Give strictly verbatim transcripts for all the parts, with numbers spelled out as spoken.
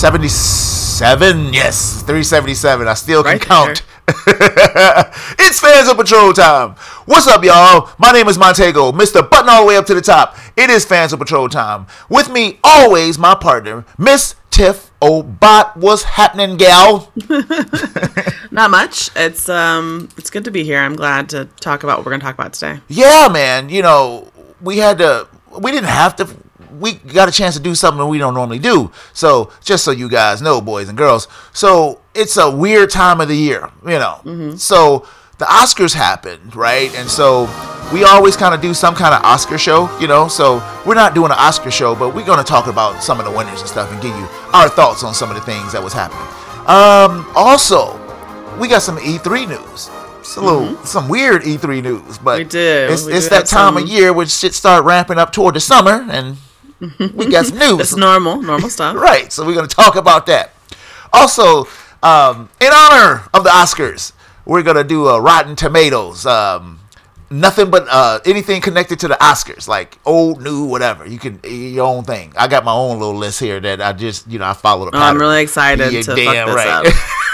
seventy-seven. Yes, three seventy-seven. I still can right count. It's Fans of Patrol time. What's up, y'all? My name is Montego, Mister Button all the way up to the top. It is Fans of Patrol time. With me, always, my partner, Miss Tiff O'Bot. What's happening, gal? Not much. It's um, it's good to be here. I'm glad to talk about what we're going to talk about today. Yeah, man. You know, we had to, we didn't have to, we got a chance to do something we don't normally do. So, just so you guys know, boys and girls. So, it's a weird time of the year, you know. Mm-hmm. So, the Oscars happened, right? And so, we always kind of do some kind of Oscar show, you know. So, we're not doing an Oscar show, but we're going to talk about some of the winners and stuff and give you our thoughts on some of the things that was happening. Um, also, we got some E three news. It's a little, mm-hmm. some weird E three news, but we do. it's, we it's do that time some... of year where shit start ramping up toward the summer, and we got some news. It's normal, normal stuff. Right, so we're going to talk about that. Also, um, in honor of the Oscars, we're going to do a Rotten Tomatoes. Um, nothing but uh, anything connected to the Oscars, like old, new, whatever. You can, your own thing. I got my own little list here that I just, you know, I follow the pattern. Oh, I'm really excited yeah, to damn fuck this right. up.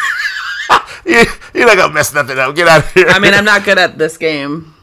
You're not going to mess nothing up. Get out of here. I mean, I'm not good at this game.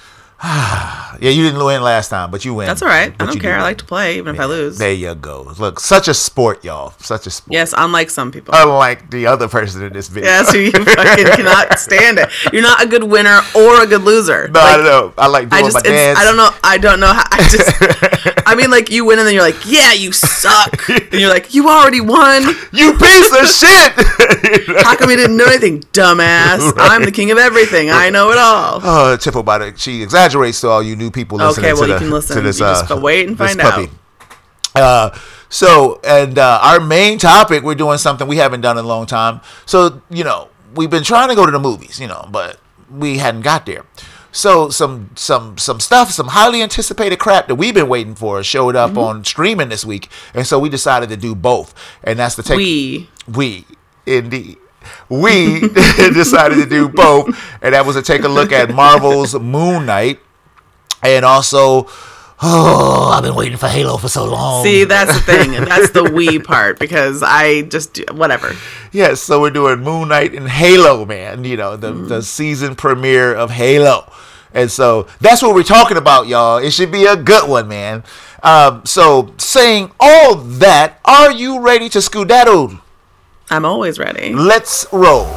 Yeah, you didn't win last time, but you win. That's all right. But I don't care. I like to play, even yeah, if I lose. There you go. Look, such a sport, y'all. Such a sport. Yes, unlike some people. Unlike the other person in this video. Yes, you fucking cannot stand it. You're not a good winner or a good loser. No, like, I know. I like doing I just, my dance. I don't know. I don't know how. I just. I mean, like, you win and then you're like, yeah, you suck. And you're like, you already won. You piece of shit. How come you didn't know anything, dumbass? Right. I'm the king of everything. I know it all. Oh, Tiff about it. She exaggerates to all you new people listening okay, well, to, you the, can listen. to this. You Uh, just wait and find puppy. out. Uh, so, and uh, our main topic, we're doing something we haven't done in a long time. So, you know, we've been trying to go to the movies, you know, but we hadn't got there. So some some some stuff, some highly anticipated crap that we've been waiting for showed up mm-hmm. on streaming this week, and so we decided to do both, and that's the take. We we indeed we decided to do both, and that was to take a look at Marvel's Moon Knight, and also. Oh, I've been waiting for Halo for so long. See, that's the thing. That's the we part, because I just do, whatever. Yes, yeah, so we're doing Moon Knight and Halo, man. You know, the, mm. the season premiere of Halo. And so that's what we're talking about, y'all. It should be a good one, man. Um, so saying all that, are you ready to skedaddle? I'm always ready. Let's roll.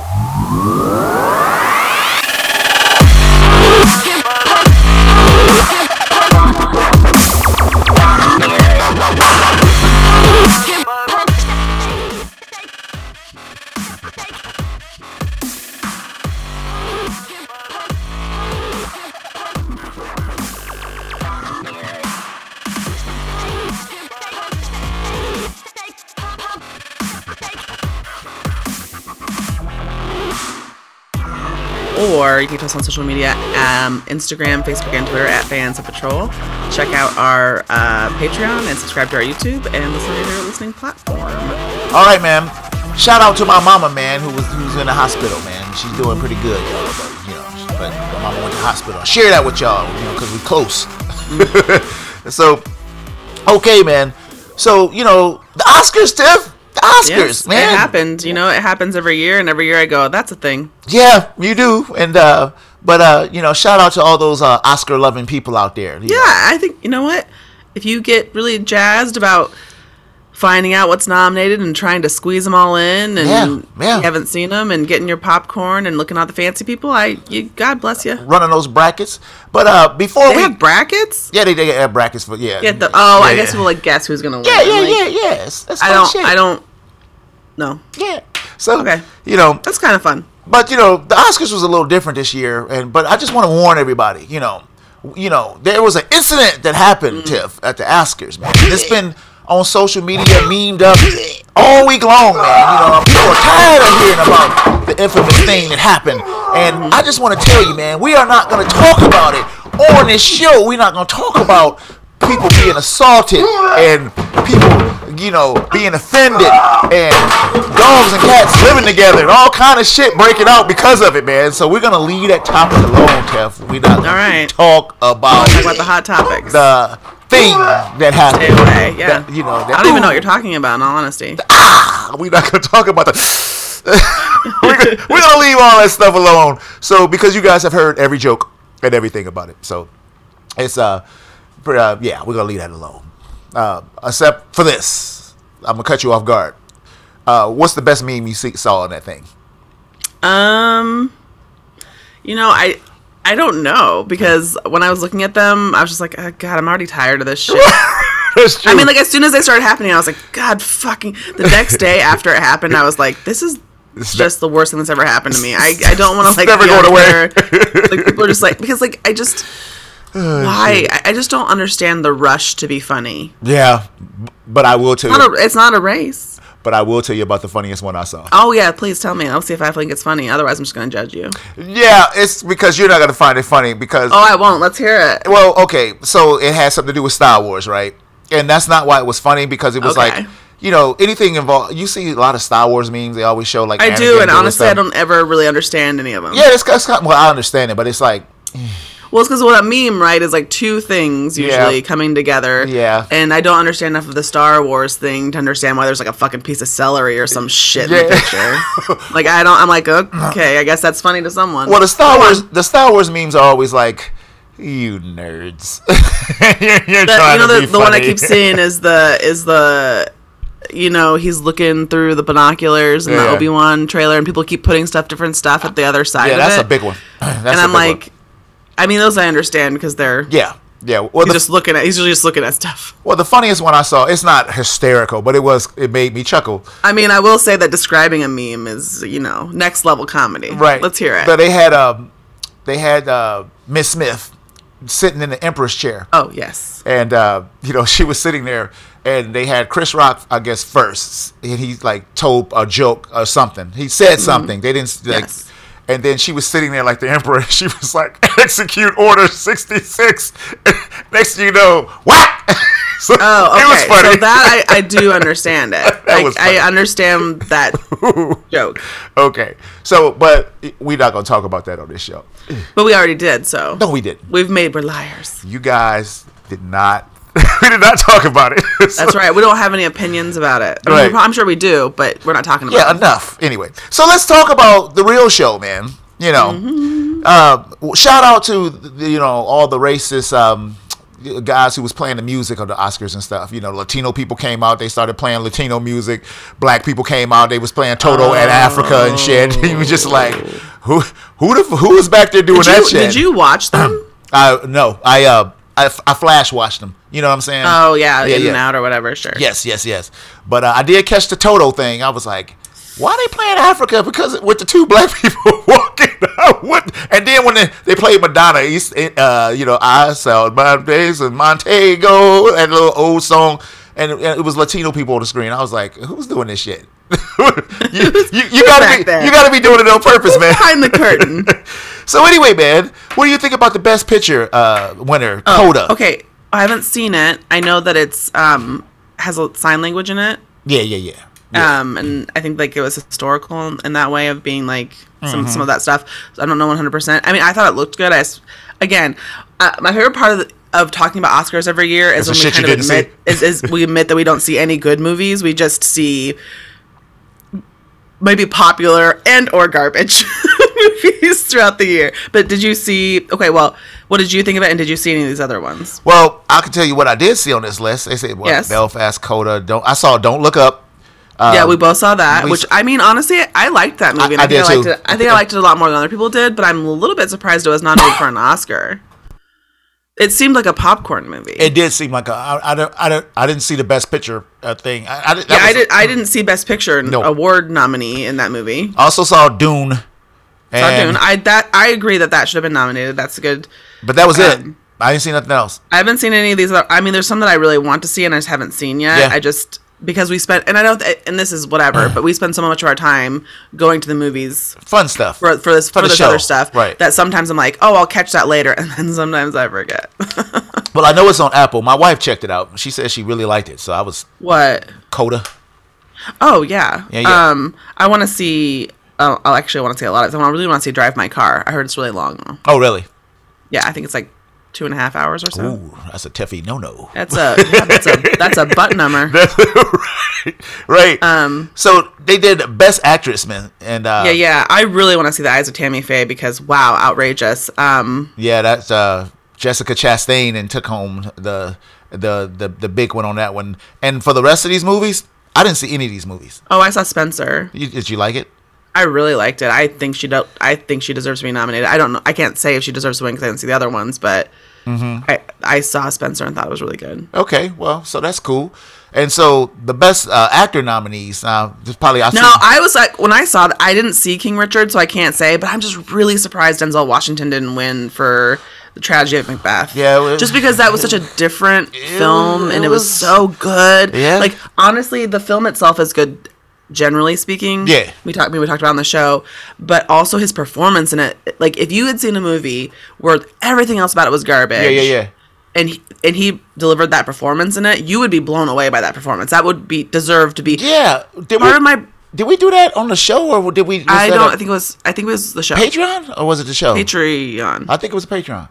Or you can post on social media, um, Instagram, Facebook, and Twitter at Fans of Patrol. Check out our uh, Patreon and subscribe to our YouTube and listen to your listening platform. All right, man. Shout out to my mama, man, who was who's in the hospital, man. She's doing pretty good, y'all. But you know, but my mama went to the hospital. I'll share that with y'all, you know, because we're close. Mm-hmm. So, okay, man. So you know, the Oscars, Tiff. Oscars, yes, man. It happened. You know, it happens every year, and every year I go, that's a thing. Yeah, you do. And uh but uh, you know, shout out to all those uh, Oscar loving people out there. Yeah, know. I think you know what? If you get really jazzed about finding out what's nominated and trying to squeeze them all in, and yeah, yeah. you haven't seen them, and getting your popcorn and looking at the fancy people, I you God bless you. Running those brackets. But uh before they we have brackets? Yeah, they, they have brackets for yeah. Get the oh, yeah, I guess yeah. we'll like guess who's gonna win. Yeah, yeah, like, yeah, yeah. That's, that's I don't shit. I don't No. Yeah. So, okay. you know. That's kind of fun. But, you know, the Oscars was a little different this year. and But I just want to warn everybody, you know. You know, there was an incident that happened, mm. Tiff, at the Oscars, man. It's been on social media, memed up all week long, man. You know, people are tired of hearing about the infamous thing that happened. And I just want to tell you, man, we are not going to talk about it on this show. We're not going to talk about people being assaulted and people, you know, being offended and dogs and cats living together and all kind of shit breaking out because of it, man. So we're gonna leave that topic alone, Kev. We're not gonna all right. talk about talk about the hot topics. The thing that happened. Stay away. Yeah. That, you know, that, I don't even know what you're talking about. In all honesty. Ah, we're not gonna talk about the. we're, gonna, we're gonna leave all that stuff alone. So because you guys have heard every joke and everything about it, so it's uh, uh yeah, we're gonna leave that alone. Uh, except for this, I'm gonna cut you off guard. Uh, what's the best meme you see, saw in that thing? Um, you know, I I don't know because when I was looking at them, I was just like, oh, God, I'm already tired of this shit. That's true. I mean, like as soon as they started happening, I was like, God, fucking. The next day after it happened, I was like, this is. It's just the worst thing that's ever happened to me. I, I don't want to like never going away. Like people are just like because like I just oh, why shit. I just don't understand the rush to be funny. Yeah, but I will tell it's you. Not a, it's not a race. But I will tell you about the funniest one I saw. Oh yeah, please tell me. I'll see if I think it's funny. Otherwise, I'm just gonna judge you. Yeah, it's because you're not gonna find it funny because. Oh, I won't. Let's hear it. Well, okay, so it has something to do with Star Wars, right? And that's not why it was funny because it was okay. like. You know, anything involved. You see a lot of Star Wars memes. They always show like. I do, and honestly, I don't ever really understand any of them. Yeah, it's, it's kind of, well, I understand it, but it's like. Well, it's because what a meme, right, is like two things usually yeah. coming together. Yeah. And I don't understand enough of the Star Wars thing to understand why there's like a fucking piece of celery or some shit yeah. in the picture. Like I don't. I'm like, okay, I guess that's funny to someone. Well, the Star Wars, the Star Wars memes are always like. You nerds. you're, you're the, trying you know, to the, be the one I keep seeing is the is the. You know, he's looking through the binoculars in yeah. the Obi-Wan trailer, and people keep putting stuff, different stuff at the other side yeah, of that's it. a big one. That's and I'm like, one. I mean, those I understand because they're yeah, yeah. Well, he's the, just looking at he's just looking at stuff. Well, the funniest one I saw, it's not hysterical, but it was it made me chuckle. I mean, I will say that describing a meme is you know next level comedy. Right. Let's hear it. But they had um, they had uh, Miss Smith sitting in the Emperor's chair. Oh yes. And uh, you know she was sitting there. And they had Chris Rock, I guess, first. And he, like, told a joke or something. He said mm-hmm. something. They didn't, like... Yes. And then she was sitting there like the Emperor. She was like, execute Order sixty-six. Next thing you know, what? So oh, okay. It was funny. So that I, I do understand it. that I, was funny. I understand that joke. Okay. So, but we're not going to talk about that on this show. But we already did, so. No, we didn't. We've made we're liars. You guys did not... we did not talk about it. So, that's right. We don't have any opinions about it. I mean, right. I'm sure we do, but we're not talking about yeah, it. Yeah, enough. Anyway, so let's talk about the real show, man. You know, mm-hmm. uh, shout out to, you know, all the racist um, guys who was playing the music of the Oscars and stuff. You know, Latino people came out. They started playing Latino music. Black people came out. They was playing Toto oh. and Africa and shit. He was just like, who who the, who was back there doing did that you, shit? Did you watch them? I No. I, uh, I, I flash watched them. You know what I'm saying? Oh, yeah, yeah in yeah. and out or whatever, sure. Yes, yes, yes. But uh, I did catch the Toto thing. I was like, why are they playing Africa? Because with the two black people walking out. What? And then when they, they played Madonna, uh, you know, I sold my days in Montego, that little old song. And it, and it was Latino people on the screen. I was like, who's doing this shit? you, you, you gotta be there? You gotta be doing it on purpose, who's man. Behind the curtain. So anyway, man, what do you think about the Best Picture uh, winner, oh, Coda? Okay, I haven't seen it. I know that it's um has a sign language in it. Yeah, yeah, yeah. yeah. Um, and I think like it was historical in that way of being like some mm-hmm. some of that stuff. So I don't know one hundred percent. I mean, I thought it looked good. I again, uh, my favorite part of the, of talking about Oscars every year is That's when we kind of admit is, is we admit that we don't see any good movies. We just see maybe popular and or garbage movies throughout the year. But did you see? Okay, well, what did you think of it? And did you see any of these other ones? Well, I can tell you what I did see on this list. They said, well, yes. Belfast, Coda. Don't I saw Don't Look Up. Um, yeah, we both saw that. We, which I mean, honestly, I liked that movie. And I, I, I think did I liked too. it. I think I liked it a lot more than other people did. But I'm a little bit surprised it was nominated for an Oscar. It seemed like a popcorn movie. It did seem like a. I, I, don't, I, don't, I didn't see the Best Picture uh, thing. I, I, yeah, was, I did. I didn't see Best Picture no. award nominee in that movie. I also saw Dune. And, saw Dune. I that I agree that that should have been nominated. That's a good. But that was um, it. I didn't see nothing else. I haven't seen any of these. Other, I mean, there's some that I really want to see and I just haven't seen yet. Yeah. I just because we spent, and I don't, and this is whatever, but we spend so much of our time going to the movies, fun stuff for for this for, for the this show. other stuff, Right. that sometimes I'm like, oh, I'll catch that later, and then sometimes I forget. Well, I know it's on Apple. My wife checked it out. She said she really liked it, so I was What? Coda. Oh yeah. Yeah, yeah. Um, I want to see. Oh, I actually want to see a lot of. I really want to see Drive My Car. I heard it's really long though. Oh, really? Yeah, I think it's like two and a half hours or so. Ooh, that's a toughy no-no. That's a yeah, that's a that's a butt number. right, right. Um. So they did Best Actress, man, and uh, Yeah, yeah. I really want to see The Eyes of Tammy Faye because wow, outrageous. Um. yeah, that's uh, Jessica Chastain and took home the the the the big one on that one. And for the rest of these movies, I didn't see any of these movies. Oh, I saw Spencer. You, did you like it? I really liked it. I think she do- I think she deserves to be nominated. I don't know. I can't say if she deserves to win because I didn't see the other ones, but mm-hmm. I I saw Spencer and thought it was really good. Okay, well, so that's cool. And so the best uh, actor nominees, uh, just probably I No, I was like when I saw that I didn't see King Richard, so I can't say. But I'm just really surprised Denzel Washington didn't win for The Tragedy of Macbeth. Yeah, it was, just because that was such a different film it and it was, was so good. Yeah, like honestly, the film itself is good. Generally speaking, yeah, we talked. We talked about on the show, but also his performance in it. Like, if you had seen a movie where everything else about it was garbage, yeah, yeah, yeah, and he, and he delivered that performance in it, you would be blown away by that performance. That would be deserve to be. Yeah, did part we, of my. Did we do that on the show or did we? I don't. I think it was. I think it was the show. Patreon or was it the show? Patreon. I think it was Patreon.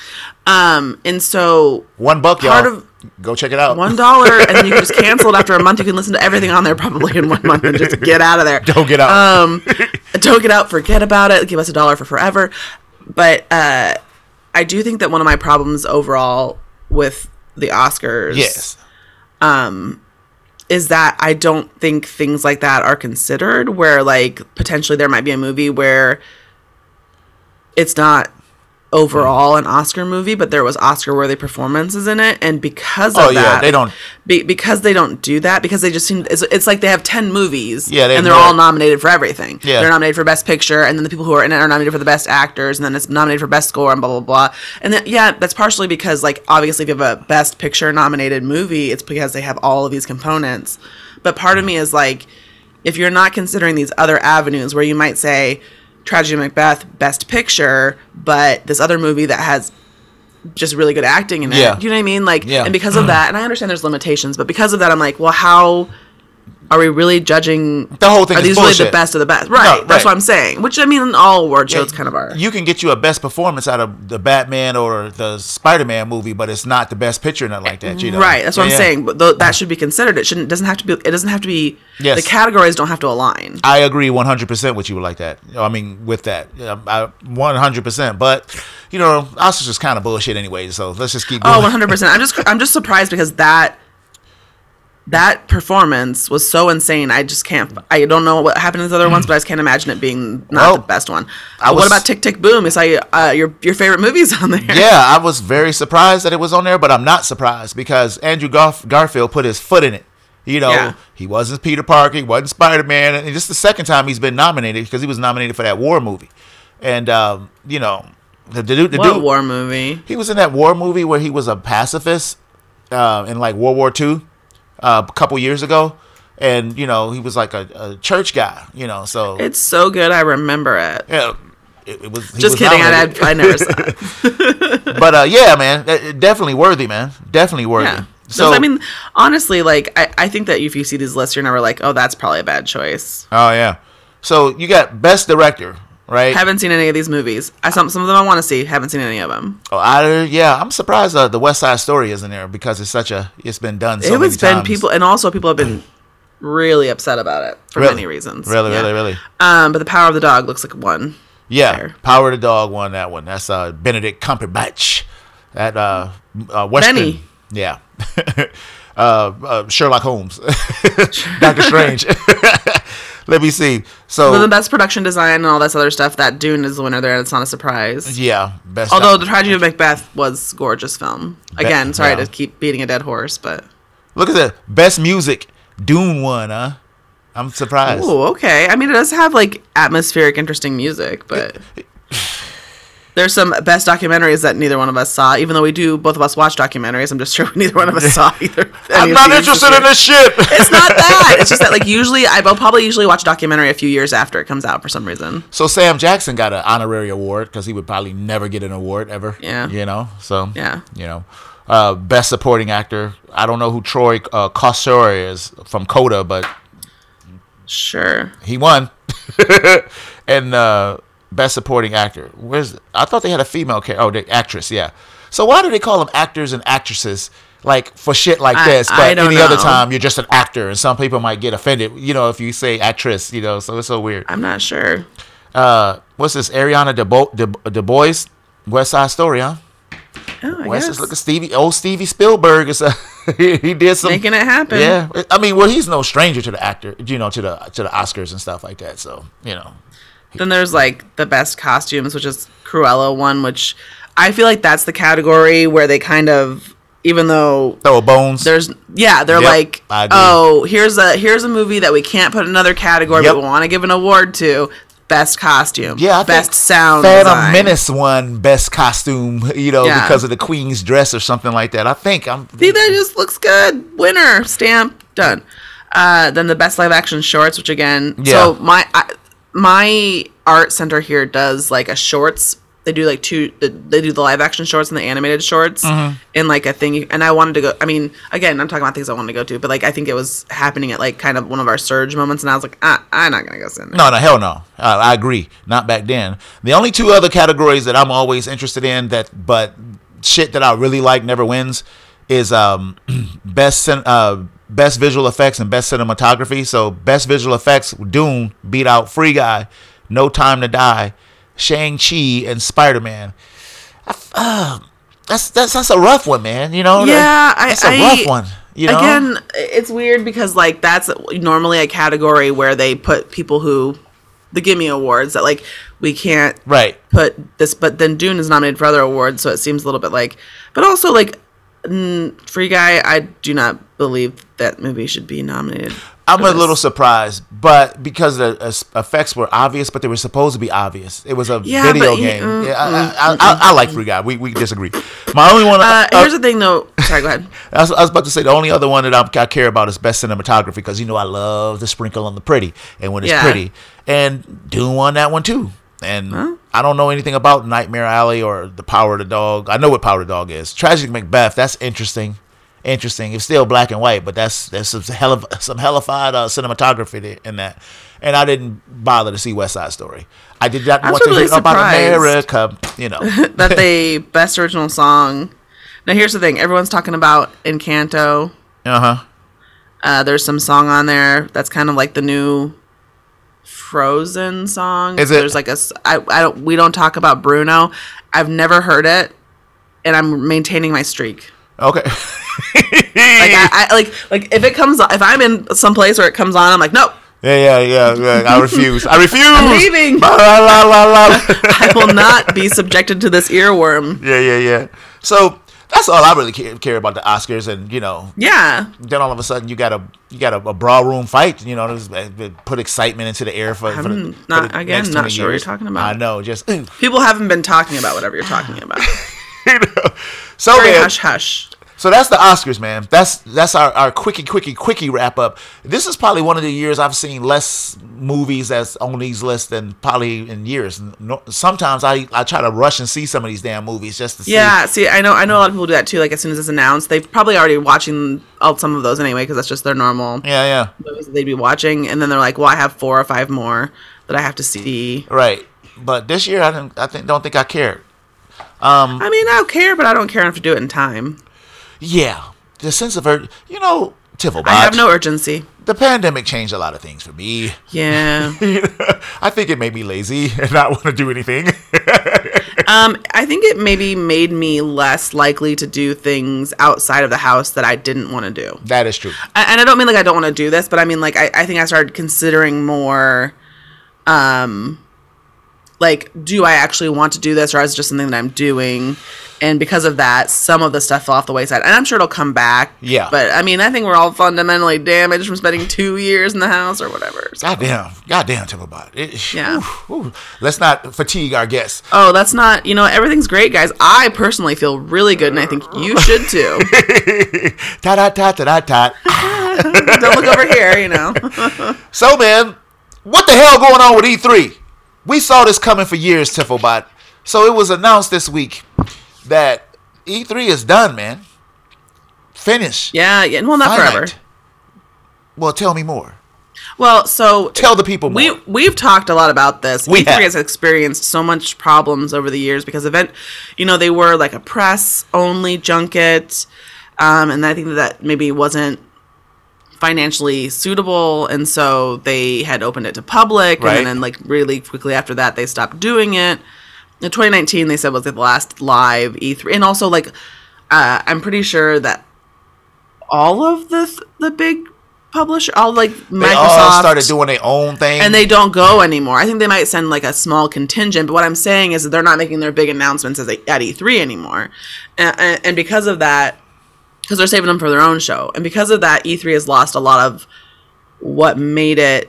Um, and so one buck, part y'all. of Go check it out. One dollar, and then you can just cancel it after a month. You can listen to everything on there probably in one month and just get out of there. Don't get out. Um, don't get out. Forget about it. Give us a dollar for forever. But uh, I do think that one of my problems overall with the Oscars, yes, um, is that I don't think things like that are considered. Where like potentially there might be a movie where it's not overall an Oscar movie, but there was Oscar-worthy performances in it, and because of oh, that, yeah, they don't be, because they don't do that because they just seem it's, it's like they have ten movies, yeah, they and they're all nominated for everything. Yeah, they're nominated for Best Picture, and then the people who are in it are nominated for the Best Actors, and then it's nominated for Best Score, and blah blah blah. And then yeah, that's partially because like obviously if you have a Best Picture nominated movie, it's because they have all of these components. But part of me is like, if you're not considering these other avenues where you might say Tragedy of Macbeth, Best Picture, but this other movie that has just really good acting in it. Yeah. You know what I mean? Like, yeah. And because of that, and I understand there's limitations, but because of that, I'm like, well, how are we really judging? The whole thing are is these bullshit. really the best of the best? Right. No, That's right. what I'm saying. Which I mean, all award shows Yeah, kind of are. You can get you a best performance out of the Batman or the Spider-Man movie, but it's not the best picture, nothing like that. You know? Right. That's what Yeah, I'm yeah. saying. But th- that should be considered. It shouldn't. Doesn't have to be. It doesn't have to be. Yes. The categories don't have to align. I agree one hundred percent with you like that. I mean, with that, Yeah, I, one hundred percent. But you know, Oscars is kind of bullshit anyway. So let's just keep. Oh, going. one hundred percent. I'm just I'm just surprised because that that performance was so insane. I just can't. I don't know what happened in the other ones, but I just can't imagine it being not Well, the best one. I what was- about Tick Tick Boom? Is I uh, your your favorite movies on there? Yeah, I was very surprised that it was on there, but I'm not surprised because Andrew Garf- Garfield put his foot in it. You know, Yeah. he wasn't Peter Parker, he wasn't Spider-Man, and just the second time he's been nominated because he was nominated for that war movie. And um, you know, the, the, dude- the What dude, war movie? he was in that war movie where he was a pacifist uh, in like World War Two uh, a couple years ago, and you know he was like a, a church guy. You know, so It's so good. I remember it. yeah, it, it was. he Just was kidding. I, nominated. I never saw it. But uh, yeah, man, it- it definitely worthy, man, definitely worthy. Yeah. So I mean, honestly, like I, I think that if you see these lists, you're never like, oh, that's probably a bad choice. oh yeah, so you got best director, right? Haven't seen any of these movies. I some some of them I want to see. Haven't seen any of them. Oh, I, yeah, I'm surprised uh, the West Side Story isn't there because it's such a it's been done so it was many been times. people, and also people have been really upset about it for Really? many reasons. Really, Yeah. really, really. Um, but the Power of the Dog looks like one. Yeah, Fair. Power of the Dog won that one. That's uh, Benedict Cumberbatch. That uh, uh Western. Benny. Yeah. uh, uh, Sherlock Holmes. Doctor Strange. Let me see. So But the best production design and all this other stuff, that Dune is the winner there, and it's not a surprise. yeah, best. Although The Tragedy of Macbeth was gorgeous film. Again, sorry yeah. to keep beating a dead horse, but Look at that. Best music. Dune won, huh? I'm surprised. oh, okay. I mean, it does have like atmospheric, interesting music, but There's some best documentaries that neither one of us saw, even though we do, both of us watch documentaries. I'm just sure neither one of us saw either. I'm not interested in this shit. It's not that. It's just that, like, usually, I will probably usually watch a documentary a few years after it comes out for some reason. So Sam Jackson got an honorary award because he would probably never get an award ever. Yeah. You know? So, yeah. You know. Uh, best supporting actor. I don't know who Troy uh, Kotsur is from Coda, but sure. He won. And uh, best supporting actor. Where's I thought they had a female character. Oh, the actress, yeah. So why do they call them actors and actresses like for shit like I, this? But any know. other time you're just an actor, and some people might get offended, you know, if you say actress, you know. So it's so weird. I'm not sure. Uh, what's this? Ariana DeBo- De- Du Bois, West Side Story, huh? Oh, I West guess. is look at Stevie, old Stevie Spielberg is uh, he, he did some making it happen. Yeah, I mean, well, he's no stranger to the actor, you know, to the to the Oscars and stuff like that. So you know. Then there's like the best costumes, which is Cruella one, which I feel like that's the category where they kind of, even though throw bones. There's yeah, they're Yep, like, oh, here's a here's a movie that we can't put in another category, Yep. but we want to give an award to. Best costume. Yeah, I best think sound. Phantom design. Menace won best costume, you know, Yeah. because of the Queen's dress or something like that. I think I'm. See, that just looks good. Winner stamp done. Uh, then the best live action shorts, which again, Yeah. so my I, my art center here does like a shorts. They do like two. They do the live action shorts and the animated shorts Mm-hmm. in like a thing. And I wanted to go. I mean, again, I'm talking about things I wanted to go to, but like I think it was happening at like kind of one of our surge moments, and I was like, ah, I'm not gonna go sit in there. No, no, hell no. Uh, I agree. Not back then. The only two other categories that I'm always interested in that, but shit that I really like never wins is um best cin- uh best visual effects and best cinematography. So best visual effects, Dune beat out Free Guy, No Time to Die, Shang-Chi, and Spider-Man. I, uh, that's that's that's a rough one, man. You know. Yeah, Like, that's I, a I, rough one. You know? Again, it's weird because like that's normally a category where they put people who the Gimme Awards that like we can't Right. put this, but then Dune is nominated for other awards, so it seems a little bit like, but also like mm, Free Guy, I do not believe that movie should be nominated. I'm for a this. little surprised, but because the uh, effects were obvious, but they were supposed to be obvious. It was a Yeah, video but he- game. mm, yeah, I, mm, I, mm, I, I like Free Guy. We we disagree. My only one. Uh, uh, here's the thing, though. Sorry, go ahead. I was, I was about to say the only other one that I'm, I care about is best cinematography because you know I love the sprinkle on the pretty and when it's Yeah. pretty. And Dune won that one too. And Huh? I don't know anything about Nightmare Alley or The Power of the Dog. I know what Power of the Dog is. Tragic Macbeth. That's interesting. Interesting. It's still black and white, but that's that's some hell of some hellified uh, cinematography in that. And I didn't bother to see West Side Story. I did not I was want to really hear about surprised. America. You know. That they best original song. Now here's the thing: everyone's talking about Encanto. Uh huh. Uh, there's some song on there that's kind of like the new Frozen song. Is it? There's like a s- I, I don't we don't talk about Bruno. I've never heard it, and I'm maintaining my streak. Okay. Like I, I like like if it comes on, if I'm in some place where it comes on, I'm like nope. Yeah, yeah, yeah, yeah. I refuse. I refuse. I'm leaving. La, la, la, la, la. I will not be subjected to this earworm. Yeah, yeah, yeah. So that's all I really care, care about the Oscars, and you know, Yeah. then all of a sudden you got a you got a, a brawl room fight. You know, there's- it put excitement into the air for, for the, I'm for not- the again, next not twenty sure what years. you're talking about. I know, just you People haven't been talking about whatever you're talking about. know. So Very man, hush hush. so that's the Oscars, man. That's that's our, our quickie, quickie, quickie wrap up. This is probably one of the years I've seen less movies that's on these lists than probably in years. No, sometimes I, I try to rush and see some of these damn movies just to see. Yeah, see, I know, I know a lot of people do that too. Like as soon as it's announced, they've probably already watching all some of those anyway because that's just their normal Yeah, yeah. movies that they'd be watching, and then they're like, "Well, I have four or five more that I have to see." Right. But this year I didn't I think don't think I cared. Um I mean, I don't care, but I don't care enough to do it in time. yeah. The sense of ur- you know, Tiffle I have no urgency. the pandemic changed a lot of things for me. Yeah. I think it made me lazy and not want to do anything. Um, I think it maybe made me less likely to do things outside of the house that I didn't want to do. That is true. I- And I don't mean like I don't want to do this, but I mean like I, I think I started considering more, um, like, do I actually want to do this, or is it just something that I'm doing? And because of that, some of the stuff fell off the wayside. And I'm sure it'll come back. Yeah. But, I mean, I think we're all fundamentally damaged from spending two years in the house or whatever. So. Goddamn. Goddamn, Timberbot. It, Yeah. Ooh, ooh. Let's not fatigue our guests. Oh, that's not, you know, everything's great, guys. I personally feel really good, and I think you should too. ta ta ta ta ta ta. Don't look over here, you know. So, man, what the hell going on with E three? We saw this coming for years, Tifobot. So it was announced this week that E three is done, man. Finished. Yeah, yeah. Well, not Finite. forever. Well, tell me more. Well, so Tell the people more. we we've talked a lot about this. We E three have. has experienced so much problems over the years because event, you know, they were like a press only junket, um, and I think that, that maybe wasn't financially suitable, and so they had opened it to public, Right. and then like really quickly after that they stopped doing it. In twenty nineteen, they said was the last live E three, and also like uh, I'm pretty sure that all of the the big publisher, all like Microsoft, They all started doing their own thing. and they don't go anymore. I think they might send like a small contingent, but what I'm saying is that they're not making their big announcements as they, at E three anymore, and, and, and because of that, because they're saving them for their own show, and because of that, E three has lost a lot of what made it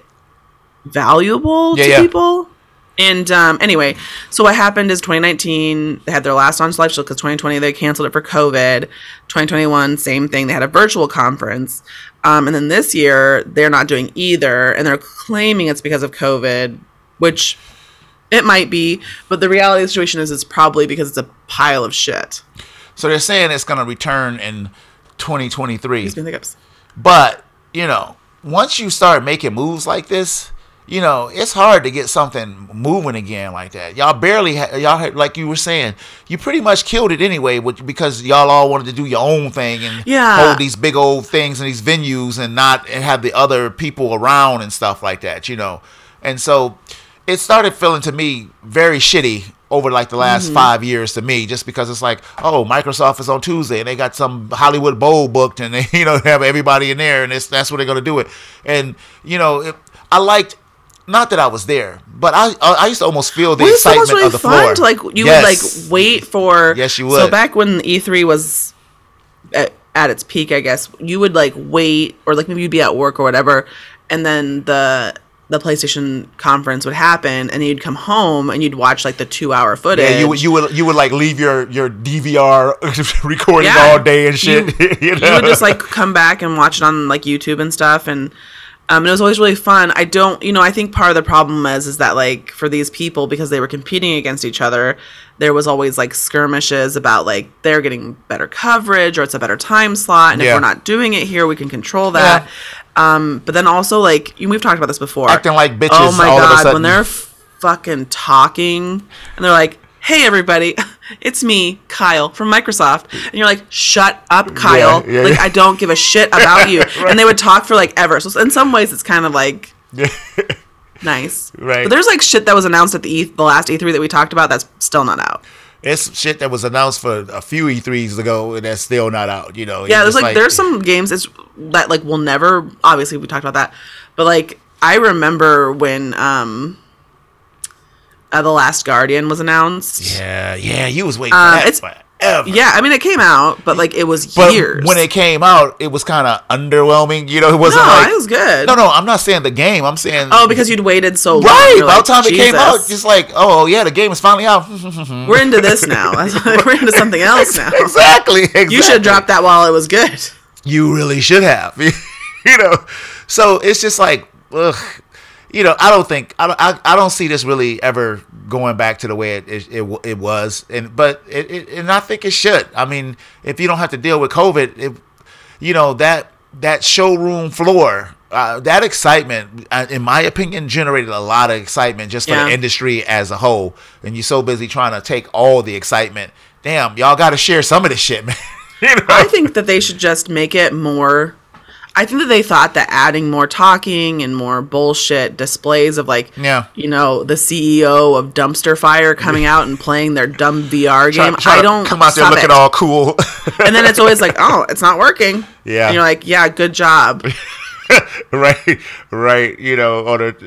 valuable Yeah, to yeah. people. And um, anyway, so what happened is twenty nineteen, they had their last on live show because twenty twenty they canceled it for COVID. twenty twenty-one, same thing. They had a virtual conference. Um, and then this year, they're not doing either. And they're claiming it's because of COVID, which it might be. But the reality of the situation is it's probably because it's a pile of shit. So they're saying it's going to return in twenty twenty-three. Excuse me, the hiccups. But, you know, once you start making moves like this, you know, it's hard to get something moving again like that. Y'all barely, ha- y'all had, like you were saying, you pretty much killed it anyway with, because y'all all wanted to do your own thing and Yeah. hold these big old things in these venues and not and have the other people around and stuff like that, you know. And so it started feeling to me very shitty over like the last Mm-hmm. five years to me, just because it's like, oh, Microsoft is on Tuesday and they got some Hollywood Bowl booked and they, you know, have everybody in there and it's, that's where they're going to do it. And, you know, it, I liked, not that I was there, but I I used to almost feel the Well, it's excitement almost really of the fun floor. to like you Yes. would like wait for. Yes, you So would. back when E three was at, at its peak, I guess you would like wait, or like maybe you'd be at work or whatever, and then the the PlayStation conference would happen, and you'd come home and you'd watch like the two hour footage. Yeah, you would you would you would like leave your your D V R recording Yeah. all day and shit. You, you, know? you would just like come back and watch it on like YouTube and stuff, and um, it was always really fun. I don't, you know, I think part of the problem is is that like for these people, because they were competing against each other, there was always like skirmishes about like they're getting better coverage or it's a better time slot, and Yeah. if we're not doing it here, we can control that. Um, but then also like you- we've talked about this before, Acting like bitches Oh my all of a god, sudden. when they're fucking talking and they're like, "Hey everybody, it's me, Kyle from Microsoft," and you're like, "Shut up, Kyle! Yeah, yeah, like yeah. I don't give a shit about you." And they would talk for like ever. So in some ways, it's kind of like nice, Right. But there's like shit that was announced at the e- the last E three that we talked about that's still not out. It's shit that was announced for a few E threes ago and that's still not out. You know. Yeah, It's there's like, just there's some games it's, that like will never. Obviously, we talked about that, but like I remember when um, uh, the Last Guardian was announced. Yeah, yeah. You was waiting for Um, that it's- forever. Yeah, I mean it came out, but like it was But years. when it came out, it was kind of underwhelming. You know, it wasn't no, like it was good. No, no, I'm not saying the game. I'm saying Oh, because you'd waited so long. right. You're By the like, time it came out, Jesus. just like, oh yeah, the game is finally out. We're into this now. We're into something else now. exactly, exactly. You should have dropped that while it was good. You really should have. you know, so it's just like, ugh. You know, I don't think I don't, I, I don't see this really ever going back to the way it it, it, it was, and but it, it and I think it should. I mean, if you don't have to deal with COVID, it, you know that that showroom floor, uh, that excitement, uh, in my opinion, generated a lot of excitement just for Yeah. the industry as a whole. And you're so busy trying to take all the excitement. Damn, y'all got to share some of this shit, man. you know? I think that they should just make it more. I think that they thought that adding more talking and more bullshit displays of like, Yeah. you know, the C E O of Dumpster Fire coming out and playing their dumb V R Try- game. try I to don't come out there stop looking it. all cool. And then it's always like, oh, it's not working. Yeah. And you're like, yeah, good job. right, right. You know, or the,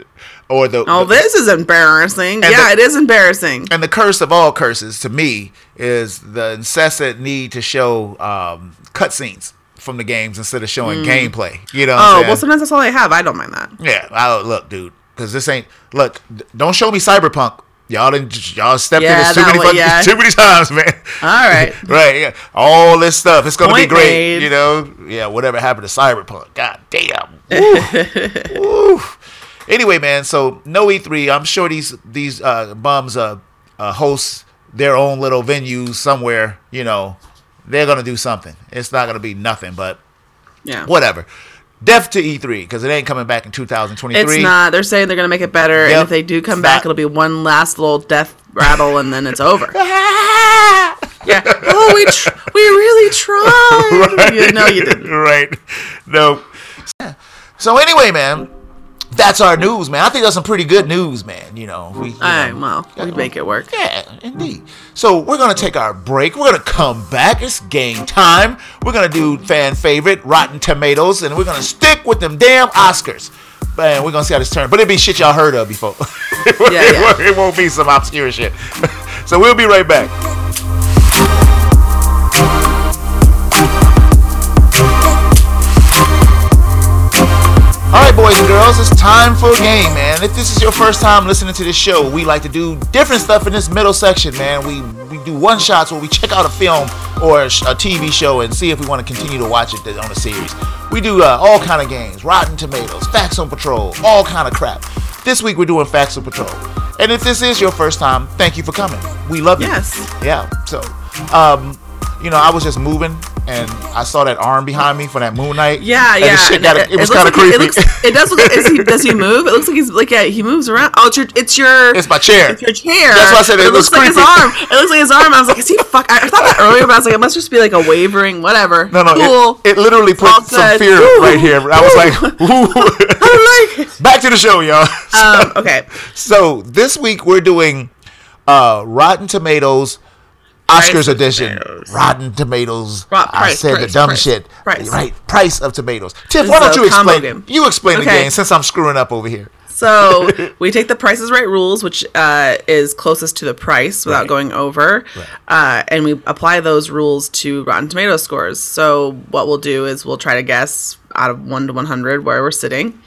or the Oh, the, this is embarrassing. Yeah, the, it is embarrassing. And the curse of all curses to me is the incessant need to show um, cutscenes from the games instead of showing mm. gameplay. You know? What oh, I'm well, sometimes that's all I have. I don't mind that. Yeah, I, look, dude, because this ain't look. Don't show me Cyberpunk. Y'all didn't. Y'all stepped yeah, in this too many, way, yeah. too many times, man. All right, right. Yeah, all this stuff. It's gonna Point be great. made. You know. Yeah. Whatever happened to Cyberpunk? God damn. Woo. Woo. Anyway, man. So no E three. I'm sure these these uh, bums uh, uh, host their own little venues somewhere. You know, they're gonna do something. It's not gonna be nothing, but yeah, whatever. Death to E three, because it ain't coming back in two thousand twenty-three. It's not. They're saying they're going to make it better. Yep. And if they do come it's back, not. It'll be one last little death rattle, and then it's over. Yeah. Oh, we tr- we really tried. Right. You, no, you didn't. Right. No. So anyway, man, that's our news, man. I think that's some pretty good news, man. You know. We, you All right, know, well, we make it work. Yeah, indeed. So we're going to take our break. We're going to come back. It's game time. We're going to do fan favorite, Rotten Tomatoes, and we're going to stick with them damn Oscars. Man, we're going to see how this turns. But it'll be shit y'all heard of before. it, yeah, yeah. Won't, it won't be some obscure shit. So we'll be right back. All right, boys and girls, it's time for a game, man. If this is your first time listening to this show, we like to do different stuff in this middle section, man. We we do one shots where we check out a film or a, a T V show and see if we want to continue to watch it on a series. We do uh, all kind of games, Rotten Tomatoes, Facts on Patrol, all kind of crap. This week we're doing Facts on Patrol. And if this is your first time, thank you for coming. We love you. Yes. Yeah. So, um, you know, I was just moving. And I saw that arm behind me for that Moon Knight. Yeah, and yeah. Shit got it, it, it was kind of like creepy. It, looks, it does look. Is he, does he move? It looks like he's like yeah. He moves around. Oh, it's your. It's your. It's my chair. It's your chair. That's why I said it, it looks like creepy. his arm. It looks like his arm. I was like, is he fuck? I thought that earlier, but I was like, it must just be like a wavering whatever. No, no. Cool. It, it literally put All some good. fear Ooh. right here. I was like, ooh. I like it. Back to the show, y'all. So, um. Okay. So this week we're doing uh, Rotten Tomatoes. Oscars Price edition, tomatoes. Rotten Tomatoes. Price, I said price, the dumb price, shit. Price. Right, price of tomatoes. Tiff, This why don't is a you combo explain? game. You explain the Okay. game since I'm screwing up over here. So we take the Price is Right rules, which uh, is closest to the price without Right. going over, Right. uh, and we apply those rules to Rotten Tomatoes scores. So what we'll do is we'll try to guess out of one to one hundred where we're sitting.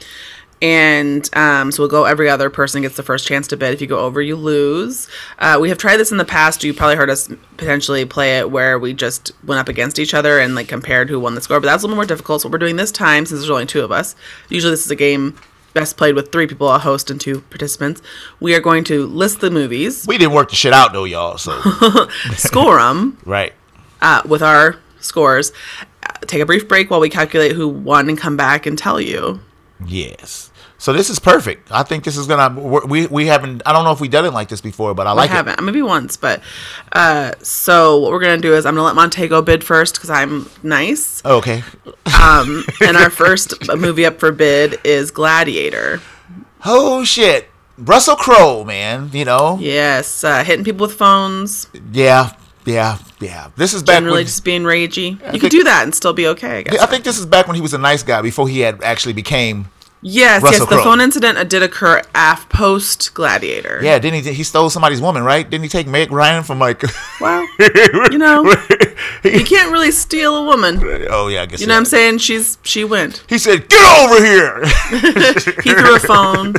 And um, so we'll go every other person gets the first chance to bid. If you go over, you lose. Uh, we have tried this in the past. You probably heard us potentially play it where we just went up against each other and like compared who won the score. But that's a little more difficult. So what we're doing this time, since there's only two of us, usually this is a game best played with three people, a host and two participants. We are going to list the movies, We didn't work the shit out though, y'all. So score them right. uh, with our scores, uh, take a brief break while we calculate who won and come back and tell you. Yes. So this is perfect. I think this is gonna. We we haven't. I don't know if we've done it like this before, but I like I haven't. Maybe once, but uh, so what we're gonna do is I'm gonna let Montego bid first because I'm nice. it. Okay. Um, and our first movie up for bid is Gladiator. Oh shit, Russell Crowe, man. You know. Yes, uh, hitting people with phones. Yeah. Yeah. Yeah. This is back Generally when. just being ragey. You think- could do that and still be okay. I guess. I think this is back when he was a nice guy before he had actually became. Yes, Russell yes. The Crowe. phone incident uh, did occur af post Gladiator. Yeah, didn't he? He stole somebody's woman, right? Didn't he take Meg Ryan from like? Well, you know, you can't really steal a woman. Oh yeah, I guess. You know what I'm saying? She's she went. He said, "Get over here." He threw a phone.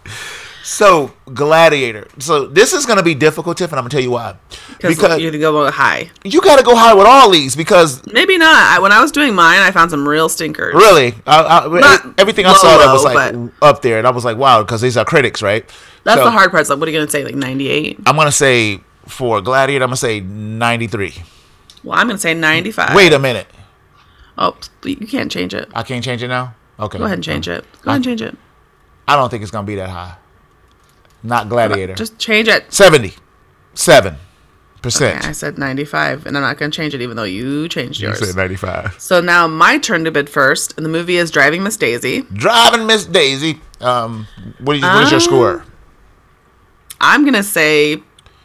So Gladiator. So this is gonna be difficult, Tiff, and I'm gonna tell you why. Because you have to go high. You gotta go high with all these because Maybe not. I, when I was doing mine, I found some real stinkers. really, I, I, Not everything I low, saw that was low, like up there, and I was like, wow, because these are critics, right? That's So, the hard part. It's like, what are you gonna say? Like ninety-eight? I'm gonna say for Gladiator, I'm gonna say ninety-three. Well, I'm gonna say ninety-five. Wait a minute, Oh, you can't change it. I can't change it now. Okay, Go ahead and change it. Go ahead and change it. I don't think it's gonna be that high. Not Gladiator. Just change it. seventy-seven percent. Okay, I said ninety-five, and I'm not gonna change it, even though you changed You yours. said ninety-five. So now my turn to bid first, and the movie is Driving Miss Daisy. Driving Miss Daisy. Um, what is, what is your Um, score? I'm gonna say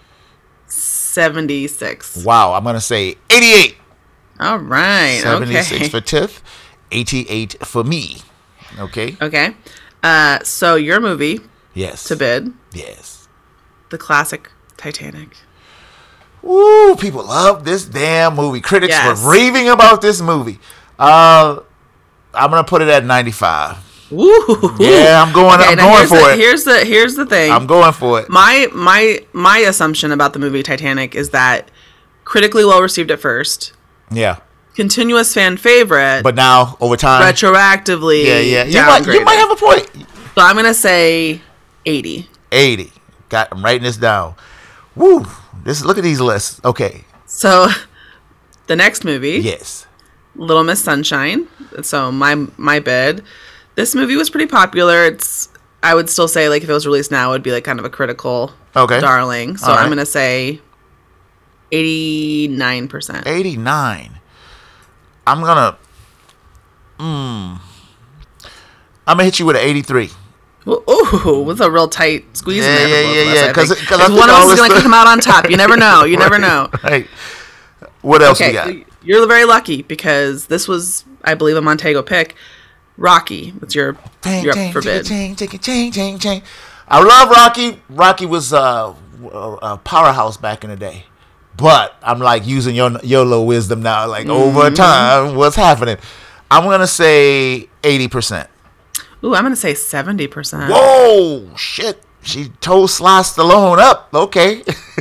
seventy-six. Wow, I'm gonna say eighty-eight. All right. seventy-six Okay. for Tiff, eighty-eight for me. Okay. Okay. Uh, so your movie Yes. to bid. Yes. The classic Titanic. Woo, people love this damn movie. Critics Yes. were raving about this movie. Uh, I'm gonna put it at ninety-five. Woo! Yeah, I'm going. Okay, I'm now going here's for the, it. Here's the here's the thing. I'm going for it. My my my assumption about the movie Titanic is that critically well received at first, Yeah, continuous fan favorite, but now over time, retroactively yeah, yeah, you might, you downgraded. might have a point. So I'm gonna say eighty. eighty. Got. I'm writing this down. Woo! This look at these lists. Okay. So the next movie, Yes. Little Miss Sunshine. So my my bid. This movie was pretty popular. It's I would still say like if it was released now, it would be like kind of a critical Okay. darling. So All right. I'm gonna say eighty-nine percent. eighty-nine. I'm gonna. Mm, I'm gonna hit you with an eighty-three. Ooh, ooh, it's a real tight squeeze Yeah, in there. yeah, for both yeah, of us, yeah, I 'cause think. it- 'cause I 'Cause think one of all us is this going to stuff- come out on top. You never know. You never Right, know. Right. What else we got? Okay, so you're very lucky because this was, I believe, a Montego pick. Rocky, it's your Ching, your ching, forbid. ching, ching, ching, ching, ching. I love Rocky. Rocky was uh, a, a powerhouse back in the day. But I'm like using your YOLO wisdom now. Like over Mm-hmm. time, what's happening? I'm gonna say eighty percent. Ooh, I'm going to say seventy percent. Whoa, shit! She toe sliced Stallone up. Okay.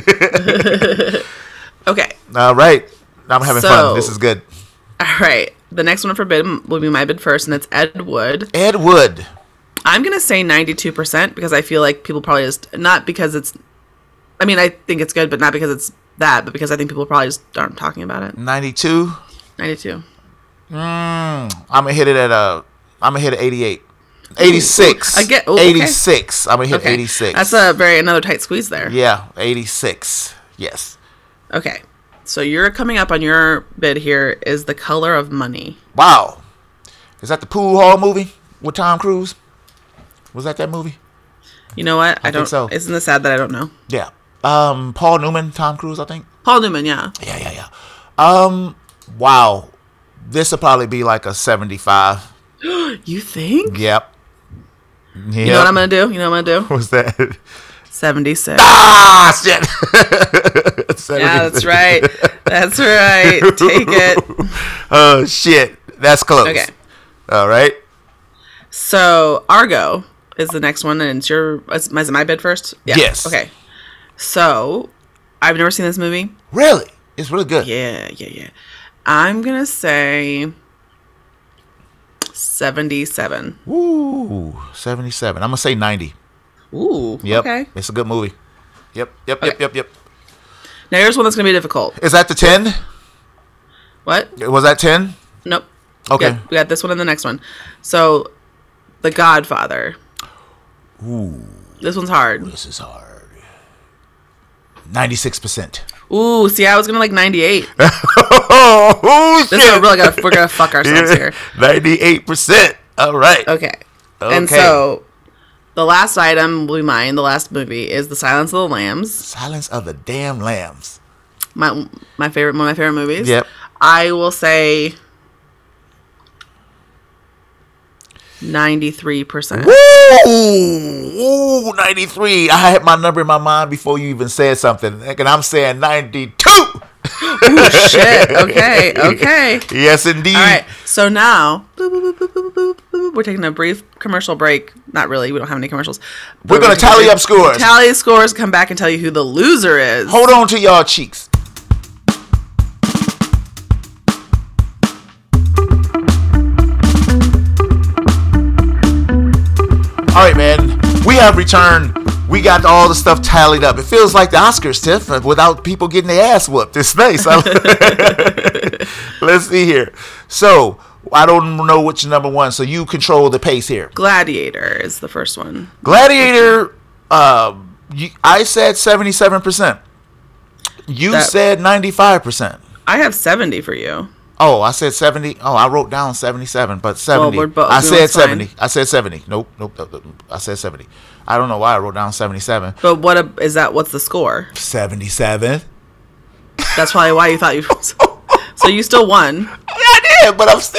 Okay, All right. I'm having So- fun. This is good. all right. The next one for bid will be my bid first, and it's Ed Wood. Ed Wood. I'm going to say ninety-two percent because I feel like people probably just, not because it's, I mean, I think it's good, but not because it's that, but because I think people probably just aren't talking about it. ninety-two. ninety-two. Mm, I'm gonna hit it at a. I'm gonna hit it eighty-eight. eighty-six. Ooh, I get- ooh, okay. eighty-six. I'm gonna hit Okay. eighty-six. That's a very, another tight squeeze there. Yeah, eighty-six. Yes. Okay. So you're coming up on your bid here is The Color of Money. Wow. Is that the pool hall movie with Tom Cruise? Was that that movie? You know what? I, I don't. think so. Isn't it sad that I don't know? Yeah. Um, Paul Newman, Tom Cruise, I think. Paul Newman, yeah. Yeah, yeah, yeah. Um, wow. This will probably be like a seventy-five. You think? Yep. Yep. You know what I'm gonna do? You know what I'm gonna do? What's that? seventy-six. Ah, shit. Yeah, that's right. That's right. Take it. Oh, shit. That's close. Okay. All right. So Argo is the next one, and it's your. Is, is it my bid first? Yeah. Yes. Okay. So I've never seen this movie. Really? It's really good. Yeah, yeah, yeah. I'm gonna say seventy-seven. Ooh, seventy-seven. I'm going to say ninety. Ooh. Yep. Okay. It's a good movie. Yep, yep, Okay. yep, yep, yep. Now here's one that's gonna be difficult. Is that the ten? What? Was that ten? Nope. Okay. We got, we got this one and the next one. So, The Godfather. Ooh, This one's hard. this is hard. ninety-six percent. Ooh, see, I was gonna like ninety-eight. Oh, This is shit. really gonna we're gonna fuck ourselves here. ninety-eight percent. All right. Okay. And Okay. so, the last item will be mine. The last movie is The Silence of the Lambs. Silence of the damn lambs. My my favorite, one of my favorite movies. Yep. I will say ninety-three percent. Woo! Ooh, ninety-three. I had my number in my mind before you even said something. And I'm saying ninety-two. Ooh, shit. Okay. Okay. Yes, indeed. All right. So now, boop, boop, boop, boop, boop, boop, boop, we're taking a brief commercial break. Not really. We don't have any commercials. We're But going to taking a tally brief- up scores. Tally scores. Come back and tell you who the loser is. Hold on to y'all cheeks. All right, man. We have returned. We got all the stuff tallied up. It feels like the Oscars, Tiff, without people getting their ass whooped. It's nice. Let's see here. So, I don't know which number one. So, you control the pace here. Gladiator is the first one. Gladiator, uh, you, I said seventy-seven percent. You That- said ninety-five percent. I have seventy for you. Oh, I said seventy. Oh, I wrote down seventy-seven, but seventy. we're both- I no, said it's fine. seventy. I said seventy. Nope, nope, nope, nope. I said seventy. I don't know why I wrote down seventy-seven. But what a, is that? What's the score? seventy-seven. That's probably why you thought you. So you still won. I did, but I'm still.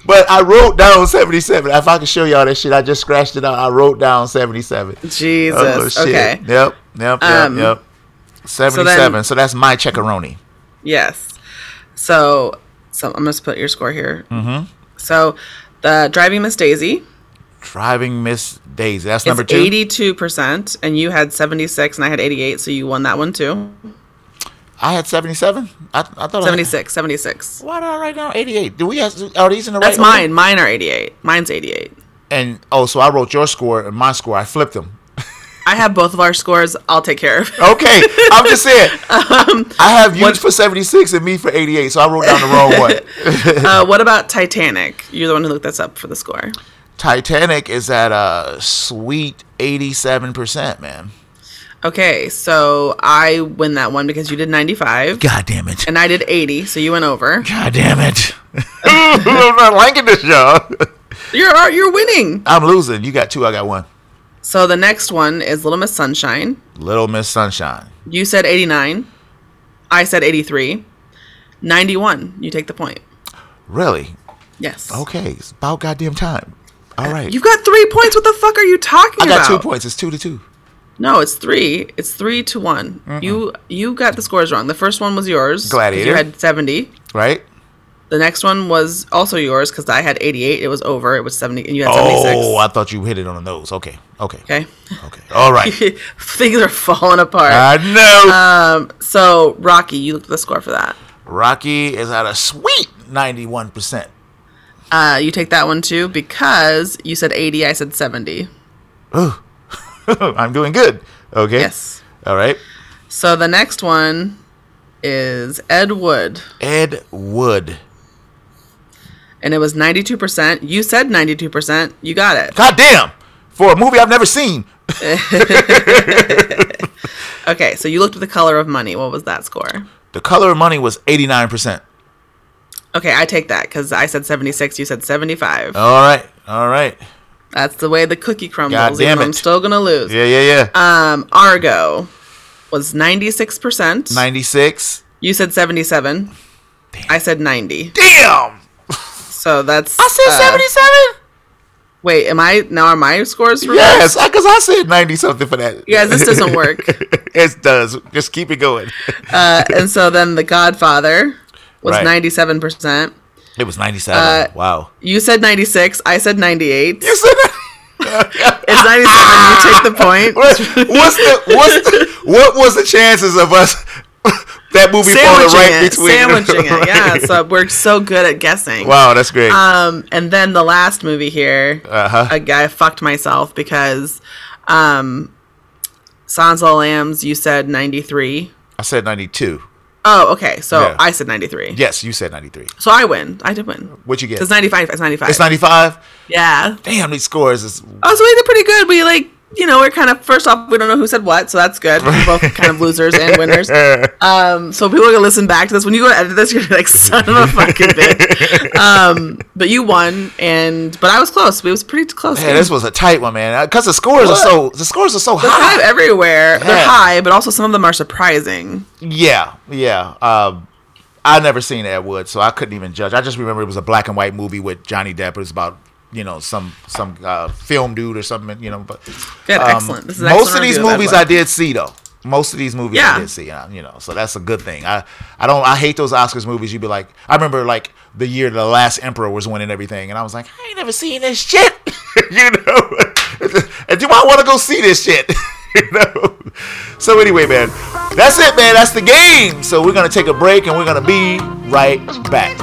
But I wrote down seventy-seven. If I can show y'all that shit, I just scratched it out. I wrote down seventy-seven. Jesus. Oh, shit. Okay. Yep. Yep. Um, yep. Yep. seventy-seven. So, then, so that's my checkeroni. Yes. So, so I'm going to put your score here. Mm-hmm. So, the Driving Miss Daisy. Driving Miss Daisy. That's number two. eighty-two percent, and you had seventy-six, and I had eighty-eight, so you won that one too. I had seventy-seven. I, I thought seventy-six. I, seventy-six. Why did I write down eighty-eight? Do we have? Are these in the That's right? That's mine. Order? Mine are eighty-eight. Mine's eighty-eight. And oh, so I wrote your score and my score. I flipped them. I have both of our scores. I'll take care of. Okay, I'm just saying. um, I have you what, for seventy-six and me for eighty-eight, so I wrote down the wrong one. uh, what about Titanic? You're the one who looked this up for the score. Titanic is at a sweet eighty-seven percent, man. Okay, so I win that one because you did ninety-five. God damn it. And I did eighty, so you went over. God damn it. I'm not liking this, y'all. You're you're winning. I'm losing. You got two, I got one. So the next one is Little Miss Sunshine. Little Miss Sunshine. You said eighty-nine. I said eighty-three. ninety-one. You take the point. Really? Yes. Okay, it's about goddamn time. All right. You've got three points. What the fuck are you talking about? I got about? two points. It's two to two. No, it's three. It's three to one. Mm-mm. You you got the scores wrong. The first one was yours. Gladiator. You had seventy. Right. The next one was also yours because I had eighty-eight. It was over. It was seventy, and you had seventy-six. Oh, I thought you hit it on the nose. Okay. Okay. Okay. Okay. All right. Things are falling apart. I know. Um. So Rocky, you looked at the score for that. Rocky is at a sweet ninety-one percent. Uh, you take that one too because you said eighty. I said seventy. Ooh. I'm doing good. Okay. Yes. All right. So the next one is Ed Wood. Ed Wood. And it was ninety-two percent. You said ninety-two percent. You got it. God damn. For a movie I've never seen. Okay, so you looked at The Color of Money. What was that score? The Color of Money was eighty-nine percent. Okay, I take that because I said seventy-six. You said seventy-five. All right. All right. That's the way the cookie crumbles. God damn it. I'm still going to lose. Yeah, yeah, yeah. Um, Argo was ninety-six percent. ninety-six. You said seventy-seven. Damn. I said ninety. Damn. So that's... I said uh, seventy-seven? Wait, am I... Now are my scores right? Yes, because I said ninety-something for that. Yeah, this doesn't work. It does. Just keep it going. uh, and so then The Godfather was right. ninety-seven percent. It was ninety-seven. Uh, wow. You said ninety-six. I said ninety-eight. You said it's ninety-seven. You take the point. What, what's the, what's the, what was the chances of us, that movie falling right it, between? Sandwiching it, yeah. So we're so good at guessing. Wow, that's great. Um, and then the last movie here, uh-huh. a guy fucked myself because um, Silence of the Lambs, you said ninety-three. I said ninety-two. Oh, okay. So yeah. I said ninety-three. Yes, you said ninety-three. So I win. I did win. What'd you get? It's ninety-five. It's ninety-five. It's ninety-five? Yeah. Damn, these scores is... Oh, so we did pretty good. We, like, you know, we're kind of... First off, we don't know who said what, so that's good. We're both kind of losers and winners. Um, so people are going to listen back to this. When you go to edit this, you're like, son of a fucking bitch. Um, but you won, and... But I was close. We was pretty close. Yeah, this was a tight one, man. Because the scores what? are so... The scores are so They're high. kind of everywhere. Yeah. They're high, but also some of them are surprising. Yeah, yeah. Um... I never seen Ed Wood, so I couldn't even judge. I just remember it was a black and white movie with Johnny Depp. It was about, you know, some some uh, film dude or something, you know. But good, um, excellent. This is most excellent of these movies I did see though. Most of these movies yeah. I did see, uh, you know. So that's a good thing. I I don't I hate those Oscars movies. You'd be like, I remember like the year The Last Emperor was winning everything, and I was like, I ain't never seen this shit, you know. And you might want to go see this shit. You know? So anyway, man, that's it, man. That's the game. So we're gonna take a break, and we're gonna be right back.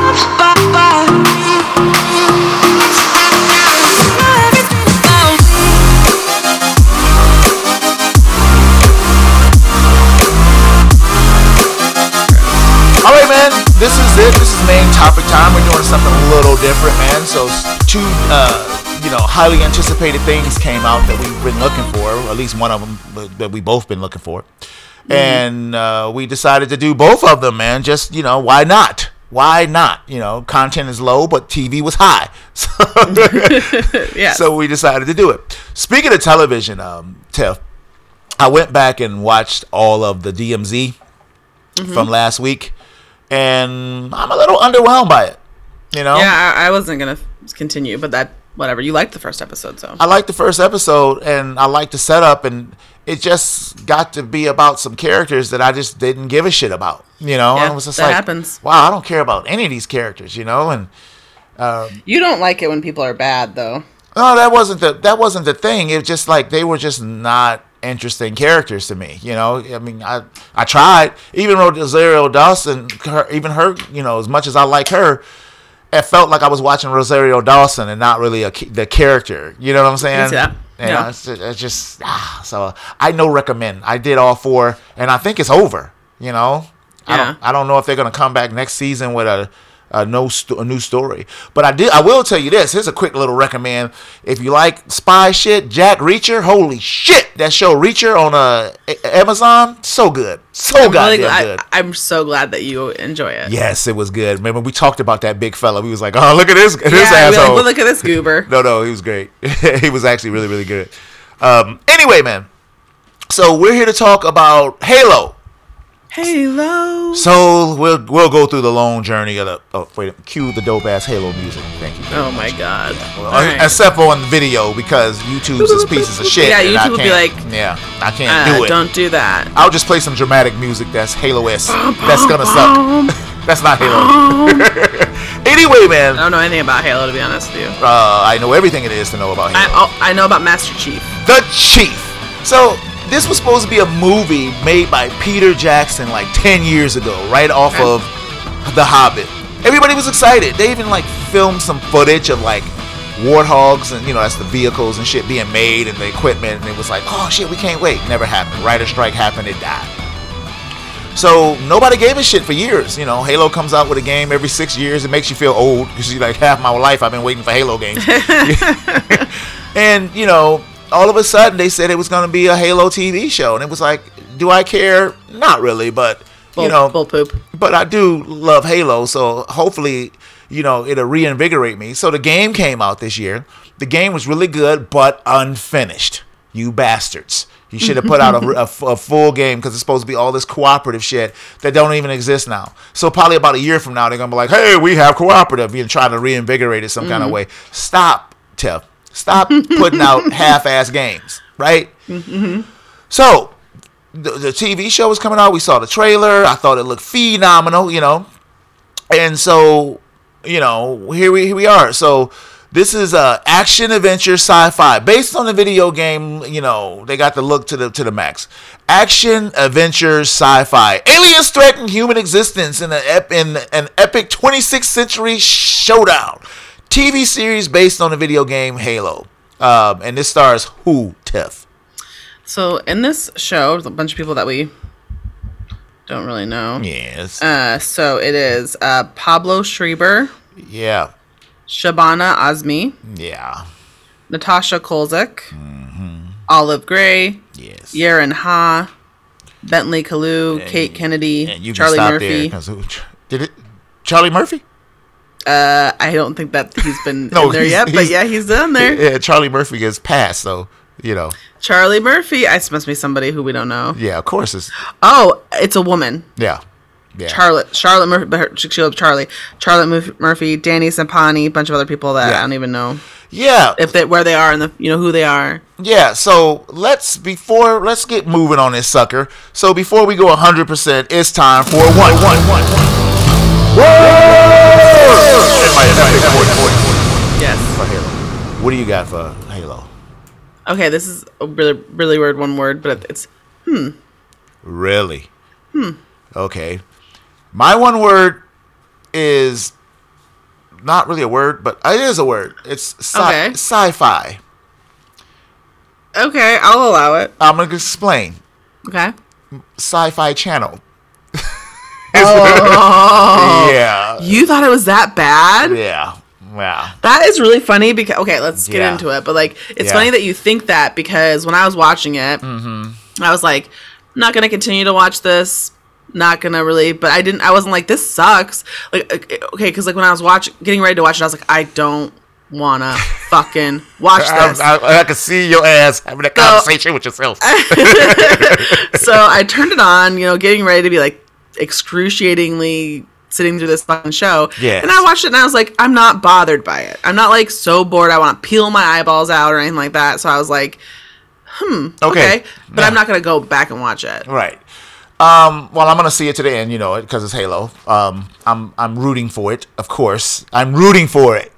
All right, man. This is it. This is main topic time. We're doing something a little different, man. So two. Uh, You know, highly anticipated things came out that we've been looking for, or at least one of them that we both been looking for, mm-hmm. and uh, we decided to do both of them, man. Just, you know, why not? Why not? You know, content is low, but T V was high, so, yeah. So we decided to do it. Speaking of television, um, Tiff, I went back and watched all of the D M Z mm-hmm. from last week, and I'm a little underwhelmed by it. You know? Yeah, I, I wasn't gonna continue, but that whatever. You liked the first episode, so I liked the first episode, and I liked the setup, and it just got to be about some characters that I just didn't give a shit about. You know, Yeah, and it was just that like, happens. wow, I don't care about any of these characters. You know, and you don't like it when people are bad, though. no, that wasn't the that wasn't the thing. It was just like they were just not interesting characters to me. You know, I mean, I I tried. Even Rosario Dawson, her, even her, you know, as much as I like her, it felt like I was watching Rosario Dawson and not really a, the character. You know what I'm saying? Yeah. And Yeah. It's, just, it's just ah, so I no recommend. I did all four, and I think it's over. You know, I Yeah. don't I don't know if they're gonna come back next season with a. A no sto- a new story, but I did. I will tell you this. Here's a quick little recommend. If you like spy shit, Jack Reacher. Holy shit, that show Reacher on uh A- Amazon, so good, so I'm goddamn really glad, good. I'm so glad that you enjoy it. Yes, it was good. Remember we talked about that big fella. We was like, oh, look at this, this yeah, I'd be asshole. like, well, look at this goober. No, no, he was great. He was actually really, really good. Um, anyway, man. So we're here to talk about Halo. Halo. So we'll we'll go through the long journey of the. Oh wait, cue the dope ass Halo music. Thank you. Oh my god. Well, All right. Except for on the video because YouTube's is pieces of shit. Yeah, and I YouTube will be can't- like, yeah, I can't Uh, do it. don't do that. I'll just play some dramatic music that's Halo-esque. That's gonna suck. That's not Halo. Anyway, man, I don't know anything about Halo, to be honest with you. uh, I know everything it is to know about I Halo. oh, I know about Master Chief. The Chief. So this was supposed to be a movie made by Peter Jackson like ten years ago, right off Okay. of The Hobbit. Everybody was excited. They even like filmed some footage of like warthogs and you know that's the vehicles and shit being made and the equipment, and it was like, oh shit, we can't wait. Never happened. Writer strike happened. It died. So nobody gave a shit for years. You know, Halo comes out with a game every six years. It makes you feel old because you like half my life I've been waiting for Halo games. And you know, all of a sudden they said it was going to be a Halo T V show, and it was like, do I care? Not really, but Bull, you know, bull poop. but I do love Halo, so hopefully, you know, it'll reinvigorate me. So the game came out this year. The game was really good, but unfinished. You bastards. You should have put out a, a, a full game because it's supposed to be all this cooperative shit that don't even exist now. So probably about a year from now, they're going to be like, hey, we have cooperative. You try to reinvigorate it some mm-hmm. kind of way. Stop, Tiff. Stop putting out half-ass games, right? Mm-hmm. So the, the T V show was coming out. We saw the trailer. I thought it looked phenomenal, you know. And so, you know, here we here we are. So this is a action adventure sci-fi based on the video game. You know, they got the look to the to the max. Action adventure sci-fi. Aliens threaten human existence in, a ep- in an epic twenty-sixth century showdown. T V series based on the video game Halo. Um, and this stars who, Tiff? So in this show, there's a bunch of people that we don't really know. Yes. Uh, so it is uh, Pablo Schreiber, Yeah. Shabana Azmi, Yeah. Natasha Kolzik, mm-hmm. Olive Gray, Yes. Yaren Ha, Bentley Kalu, And- Kate Kennedy, And you Charlie can stop Murphy. there 'cause who, did it? Charlie Murphy? Uh, I don't think that he's been No, in there he's- yet, but he's- yeah, he's in there. Yeah, Charlie Murphy gets passed, so you know. Charlie Murphy. I must be somebody who we don't know. Yeah, of course it's Oh, it's a woman. yeah, yeah. Charlotte, Charlotte Murphy, but her, she she loves Charlie. Charlotte Murphy, Murphy, Danny Sampani, a bunch of other people that Yeah. I don't even know yeah, if they where they are and the you know who they are. yeah. So let's before let's get moving on this sucker. So before we go a hundred percent, it's time for one, one, one, one. Yes. For Halo. What do you got for Halo? Okay, this is a really really weird one word, but it's Really? Hmm. Okay. My one word is not really a word, but it is a word. It's sci- Okay. sci-fi. okay. I'll allow it. I'm gonna explain. Okay. Sci-Fi Channel. Oh, Yeah. you thought it was that bad? Yeah. Wow. That is really funny because okay, let's get Yeah. into it. But like, it's Yeah. funny that you think that because when I was watching it, mm-hmm. I was like, I'm not gonna continue to watch this. Not gonna really, but I didn't. I wasn't like this sucks. Like okay, because like when I was watching, getting ready to watch it, I was like, I don't wanna fucking watch I, this. I, I can see your ass having a conversation with yourself. So I turned it on, you know, getting ready to be like excruciatingly sitting through this fucking show. Yes. And I watched it and I was like, I'm not bothered by it. I'm not like so bored I want to peel my eyeballs out or anything like that. So I was like, hmm, okay. okay. But yeah. I'm not going to go back and watch it. Right. Um, well, I'm going to see it today and, you know, because it's Halo. Um, I'm, I'm rooting for it, of course. I'm rooting for it.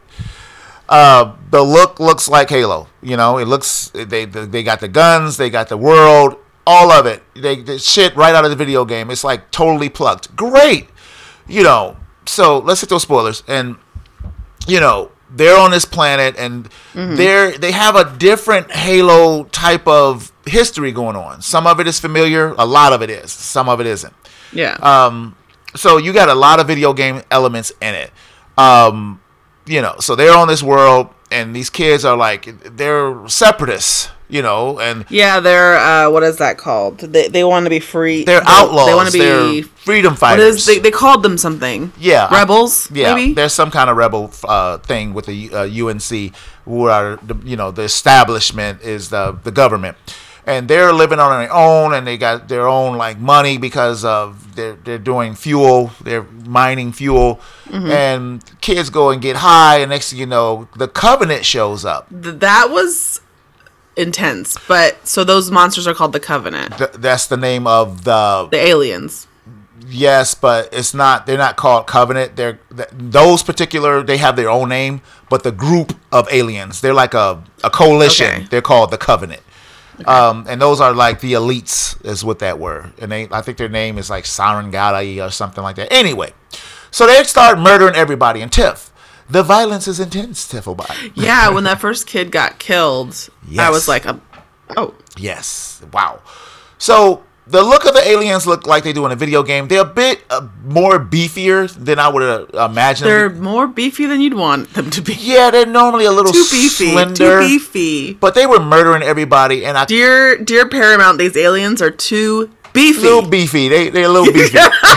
Uh, the look looks like Halo. You know, it looks, they, they got the guns, they got the world, all of it. They, they shit right out of the video game. It's like totally plucked. Great. You know, so let's hit those spoilers. And, you know, they're on this planet and mm-hmm. they're, they have a different Halo type of history going on. Some of it is familiar. A lot of it is. Some of it isn't. Yeah. Um, so you got a lot of video game elements in it. Um, you know, so they're on this world and these kids are like, they're separatists. You know, and yeah, they're uh, what is that called? They they want to be free. They're outlaws. They want to be they're freedom fighters. What is, they they called them something? Yeah, rebels. Yeah, maybe? There's some kind of rebel uh, thing with the uh, U N C, who are the, you know the establishment is the the government, and they're living on their own, and they got their own like money because of they're they're doing fuel, they're mining fuel, mm-hmm. and kids go and get high, and next thing you know, the Covenant shows up. That was intense, but so those monsters are called the Covenant. Th- that's the name of the the aliens. Yes, but it's not. They're not called Covenant. They're th- those particular. They have their own name, but the group of aliens. They're like a a coalition. Okay. They're called the Covenant. Okay. Um, and those are like the elites, is what that were. And they, I think their name is like Sarangali or something like that. Anyway, so they start murdering everybody. And Tiff, the violence is intense, Tiff O'Body. Yeah, when that first kid got killed, yes. I was like, oh. Yes. Wow. So the look of the aliens look like they do in a video game. They're a bit uh, more beefier than I would uh, imagine. They're more beefy than you'd want them to be. Yeah, they're normally a little too beefy, slender. Too beefy. But they were murdering everybody. And I, dear, dear Paramount, these aliens are too beefy. A little beefy. They, they're a little beefy.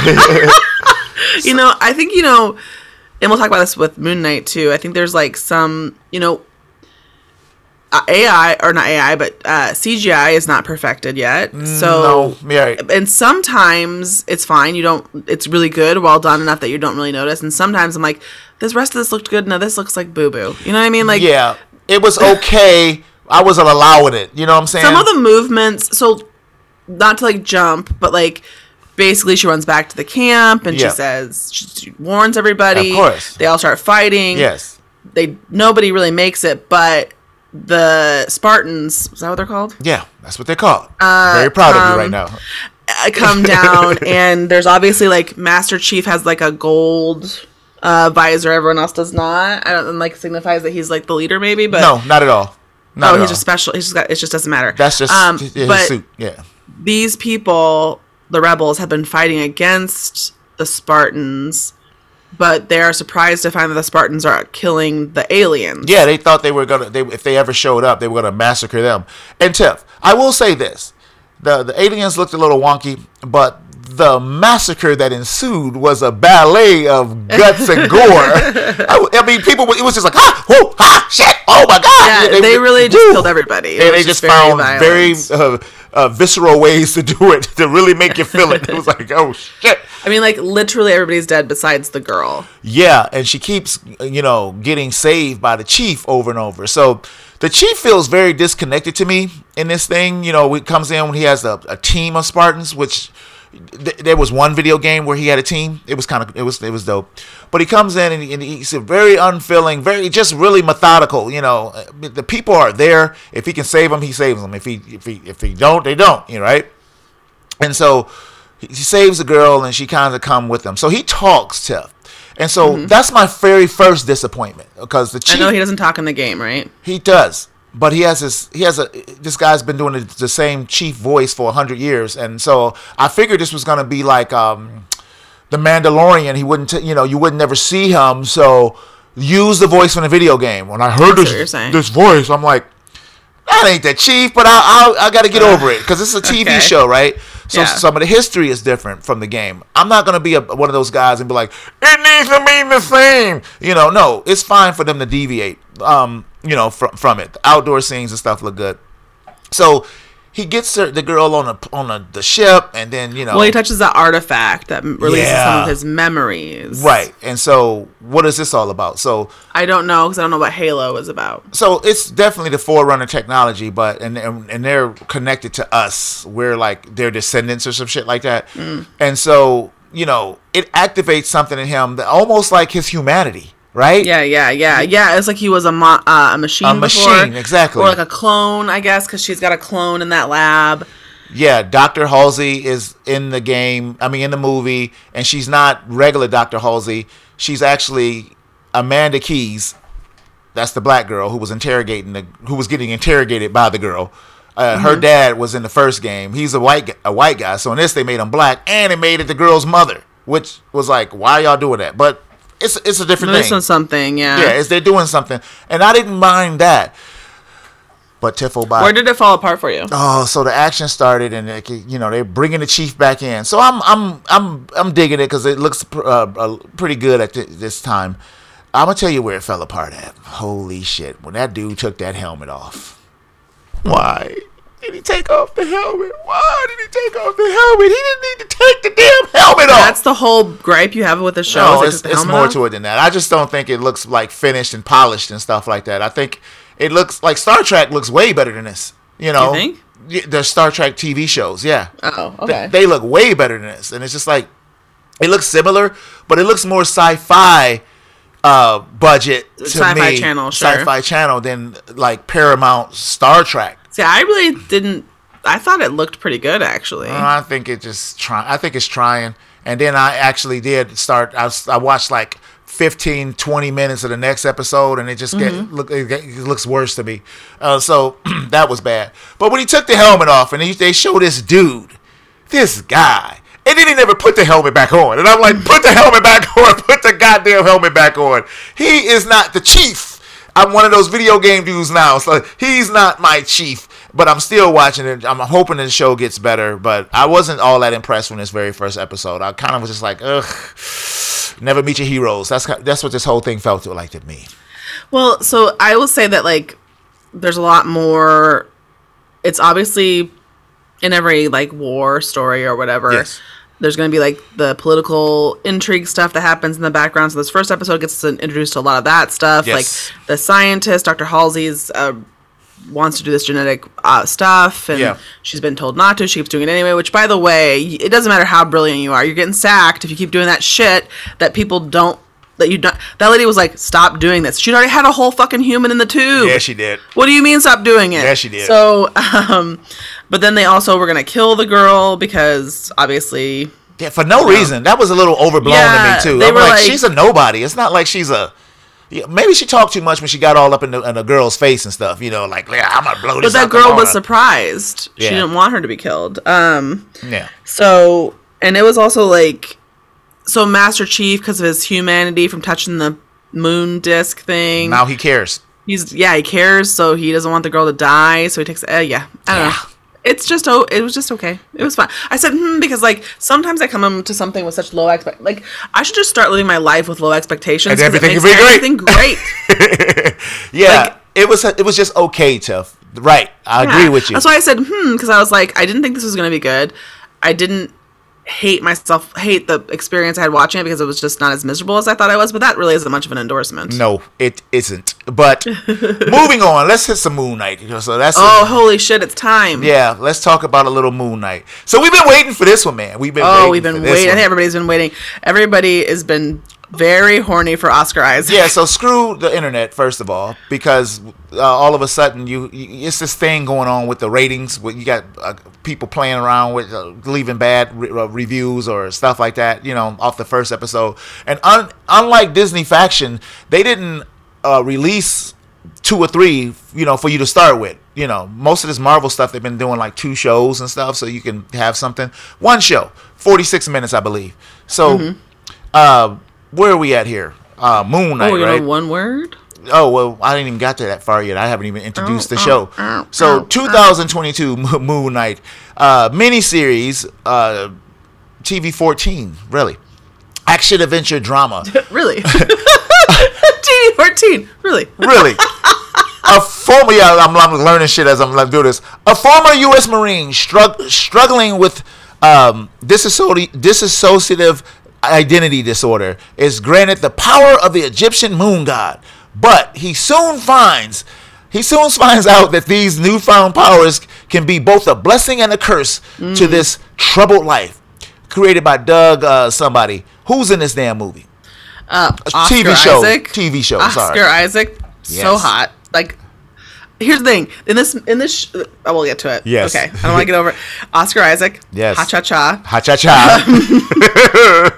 You know, I think, you know... And we'll talk about this with Moon Knight, too. I think there's, like, some, you know, uh, A I, or not A I, but uh, C G I is not perfected yet. So, no, yeah. And sometimes it's fine. You don't, it's really good, well done enough that you don't really notice. And sometimes I'm like, this rest of this looked good. No, this looks like boo-boo. You know what I mean? Like, yeah, it was okay. I wasn't allowing it. You know what I'm saying? Some of the movements, so not to, like, jump, but, like, basically, she runs back to the camp and yeah. she says, she warns everybody. Of course. They all start fighting. Yes. They Nobody really makes it, but the Spartans, is that what they're called? Yeah, that's what they're called. Uh, Very proud um, of you right now. Come down, and there's obviously, like, Master Chief has, like, a gold uh, visor. Everyone else does not. I don't, and, like, signifies that he's, like, the leader, maybe, but... No, not at all. Not oh, at he's all. just special. He's just got, it just doesn't matter. That's just um, his but suit, yeah. These people... The rebels have been fighting against the Spartans, but they are surprised to find that the Spartans are killing the aliens. Yeah, they thought they were gonna. They, if they ever showed up, they were gonna massacre them. And Tiff, I will say this: the the aliens looked a little wonky, but the massacre that ensued was a ballet of guts and gore. I, I mean, people. It was just like, ah, whoa, ah, shit, oh my god! Yeah, they, they really woo. just killed everybody. And they just, just found very. very uh, Uh, visceral ways to do it to really make you feel it. It was like, oh shit. I mean, like, literally everybody's dead besides the girl. Yeah, and she keeps, you know, getting saved by the chief over and over. So the chief feels very disconnected to me in this thing. You know, it comes in when he has a, a team of Spartans, which th- there was one video game where he had a team. It was kind of, it was, it was dope. But he comes in and, he, and he's very unfilling, very just really methodical. You know, the people are there. If he can save them, he saves them. If he, if he, if he don't, they don't. You know, right? And so he saves the girl, and she kind of come with him. So he talks tough. And so mm-hmm. that's my very first disappointment, because the chief, I know he doesn't talk in the game, right? He does, but he has this. He has a. This guy's been doing the, the same chief voice for a hundred years, and so I figured this was gonna be like um, the Mandalorian. He wouldn't, t- you know, you would never see him. So use the voice from the video game. When I heard this this voice, I'm like, that ain't the chief, but I I, I got to get uh, over it, because this is a T V okay. show, right? So yeah. some of the history is different from the game. I'm not going to be a, one of those guys and be like, it needs to mean the same. You know, no, it's fine for them to deviate, um, you know, from, from it. The outdoor scenes and stuff look good. So he gets her, the girl on the on the, the ship, and then you know. Well, he touches that artifact that releases Yeah. some of his memories. Right, and so what is this all about? So I don't know because I don't know what Halo is about. so it's definitely the Forerunner technology, but and and, and they're connected to us. We're like their descendants or some shit like that, Mm. and so you know it activates something in him that almost like his humanity. Right? Yeah, yeah, yeah, yeah. It's like he was a mo- uh, a machine. A before, machine, exactly. Or like a clone, I guess, because she's got a clone in that lab. Yeah, Doctor Halsey is in the game. I mean, in the movie, and she's not regular Doctor Halsey. She's actually Amanda Keys. That's the black girl who was interrogating the, who was getting interrogated by the girl. Uh, Mm-hmm. Her dad was in the first game. He's a white gu- a white guy. So in this, they made him black, and it made it the girl's mother, which was like, why y'all doing that? But it's it's a different This thing. was something, yeah. Yeah, it's they're doing something, and I didn't mind that. But Tiffo by Where did it fall apart for you? Oh, so the action started, and it, you know they're bringing the chief back in. So I'm I'm I'm I'm digging it because it looks uh, uh, pretty good at th- this time. I'm gonna tell you where it fell apart at. Holy shit! When that dude took that helmet off, why did he take off the helmet? Why did he take off the helmet? He didn't need to take the damn helmet off. That's the whole gripe you have with the show. No, is it's, they took the it's helmet more off? to it than that. I just don't think it looks like finished and polished and stuff like that. I think it looks like Star Trek looks way better than this. You know, You think? Y- the Star Trek T V shows, yeah. Oh, Th- okay. They look way better than this, and it's just like it looks similar, but it looks more sci-fi uh, budget to Sci-Fi me. Channel, sure. Sci-fi Channel than like Paramount Star Trek. See, I really didn't. I thought it looked pretty good, actually. I think it just try. I think it's trying. And then I actually did start. I, was- I watched like fifteen, twenty minutes of the next episode, and it just get Mm-hmm. look. It, get- it looks worse to me. Uh, so that was bad. But when he took the helmet off, and he, they show this dude, this guy, and then he never put the helmet back on. And I'm like, put the helmet back on. Put the goddamn helmet back on. He is not the chief. I'm one of those video game dudes now. So he's not my chief. But I'm still watching it. I'm hoping the show gets better. But I wasn't all that impressed from this very first episode. I kind of was just like, ugh, never meet your heroes. That's ki- that's what this whole thing felt like to me. Well, so I will say that, like, there's a lot more. It's obviously in every, like, war story or whatever. Yes. There's going to be, like, the political intrigue stuff that happens in the background. So this first episode gets us introduced to a lot of that stuff. Yes. Like, the scientist, Doctor Halsey's, uh, wants to do this genetic uh, stuff, and Yeah. she's been told not to. She keeps doing it anyway, which, by the way, it doesn't matter how brilliant you are. You're getting sacked if you keep doing that shit that people don't, that you don't. That lady was like, stop doing this. She'd already had a whole fucking human in the tube. Yeah, she did. What do you mean stop doing it? Yeah, she did. So, um, but then they also were going to kill the girl because obviously... Yeah, for no reason. That was a little overblown Yeah, to me too. they I'm were like, like- she's a nobody. It's not like she's a. Yeah, maybe she talked too much when she got all up in the, in the girl's face and stuff. You know, like, yeah, I'm gonna blow But this. that out the girl was water. surprised. Yeah. She didn't want her to be killed. Um, Yeah. So, and it was also like, so Master Chief, because of his humanity from touching the moon disc thing, Now he cares. he's, yeah, he cares, so he doesn't want the girl to die, so he takes, uh, yeah, I don't Yeah. know. It's just, oh, it was just okay. It was fine. I said, hmm, because, like, sometimes I come into something with such low expect, like, I should just start living my life with low expectations. And 'cause everything it will makes be great. everything great. Yeah, Like- it was. It was just okay, Tiff. Right, I agree Yeah. with you. That's why I said, hmm, because I was like, I didn't think this was going to be good. I didn't hate myself, hate the experience I had watching it because it was just not as miserable as I thought I was, but that really isn't much of an endorsement. No, it isn't. But moving on, let's hit some Moon Knight. So that's Oh, holy shit, it's time. yeah. Let's talk about a little Moon Knight. So we've been waiting for this one, man. We've been Oh, waiting we've for been this waiting. I one. think everybody's been waiting. Everybody has been very horny for Oscar Isaac. Yeah, so screw the internet first of all, because uh, all of a sudden you, you it's this thing going on with the ratings. Where you got uh, people playing around with uh, leaving bad re- uh, reviews or stuff like that, you know, off the first episode. And un- unlike Disney Faction, they didn't uh, release two or three, you know, for you to start with. You know, most of this Marvel stuff they've been doing like two shows and stuff, so you can have something. One show, forty-six minutes, I believe. So, Mm-hmm. uh, where are we at here? Uh, Moon Knight, Oh, you right? know one word? Oh, well, I didn't even got to that far yet. I haven't even introduced Oh, the show. oh, oh, so, oh, twenty twenty-two Mo- Moon Knight uh, miniseries, uh, T V fourteen, really. Action adventure drama. Really? T V fourteen. Really? Really. A former, yeah, I'm, I'm learning shit as I'm doing this. A former U S Marine strugg- struggling with um, disassoci- disassociative identity disorder is granted the power of the Egyptian moon god, but he soon finds he soon finds out that these newfound powers can be both a blessing and a curse mm. to this troubled life. Created by Doug uh, somebody who's in this damn movie. Uh, T V Oscar show, Isaac. T V show. Oscar sorry. Isaac, so Yes. hot. Like, here's the thing. In this, in this, sh- I will get to it. Yes. Okay. I don't want to get over it. Oscar Isaac. Yes. Ha cha cha. Ha cha cha.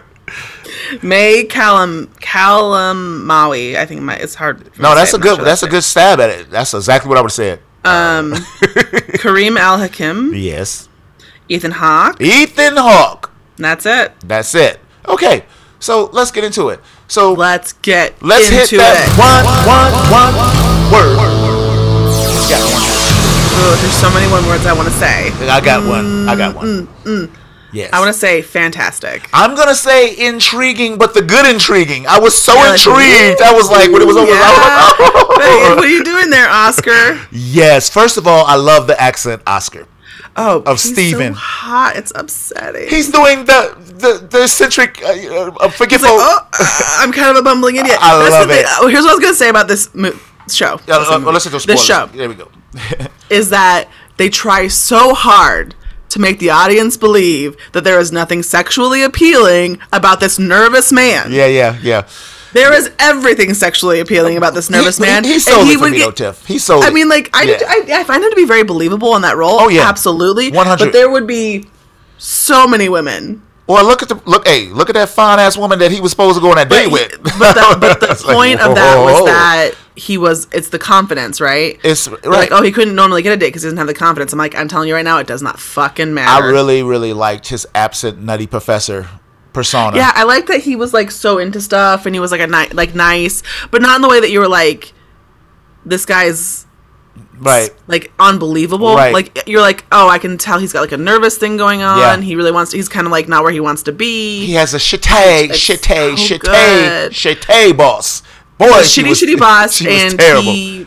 May Callum Calamawi. I think my, it's hard. for me No, to that's say. a I'm not good. sure That's a good stab at it. That's exactly what I would have said. Um, Kareem Al Hakim. Yes. Ethan Hawke. Ethan Hawke. And that's it. That's it. Okay, so let's get into it. So Let's get let's into hit that it. one, one, one word. Got one. Ooh, there's so many one words I want to say. I got one. I got one. Mm, mm. Yes. I want to say fantastic. I'm gonna say intriguing, but the good intriguing. I was so Yeah, like, intrigued. I was like, when it was over, yeah. I was like, oh. Hey, what are you doing there, Oscar? Yes. First of all, I love the accent, Oscar. Oh, Of he's Steven. so hot. It's upsetting. He's doing the the the eccentric, uh, uh, forgetful. He's like, oh, uh, I'm kind of a bumbling idiot. I That's love the thing. it. Oh, here's what I was gonna say about this mo- show. Yeah, This uh, movie. well, listen to spoilers. This show There we go. is that they try so hard to make the audience believe that there is nothing sexually appealing about this nervous man. Yeah, yeah, yeah. There is everything sexually appealing about this nervous he, man. He, he and sold he it for would me, get- though, Tiff. He sold it. I mean, like, I, Yeah. I, I find him to be very believable in that role. Oh, yeah. Absolutely. one hundred. But there would be so many women. Well, look at the look. Hey, look at that fine ass woman that he was supposed to go on that date But, with. he- but the, but the It's like, point of that whoa. was that he was, it's the confidence, right? It's They're right. Like, oh, he couldn't normally get a date because he doesn't have the confidence. I'm like, I'm telling you right now, it does not fucking I matter. really, really liked his absent nutty professor persona. Yeah, I like that he was like so into stuff and he was like a ni- like nice, but not in the way that you were like, this guy's Right. like unbelievable. Right. Like you're like, oh, I can tell he's got like a nervous thing going on. Yeah. He really wants to, he's kind of like not where he wants to be. He has a shitty, It's shitty, so shitty, good. shitty boss. Boy, He's a she shitty, was, shitty boss, she was and terrible. he,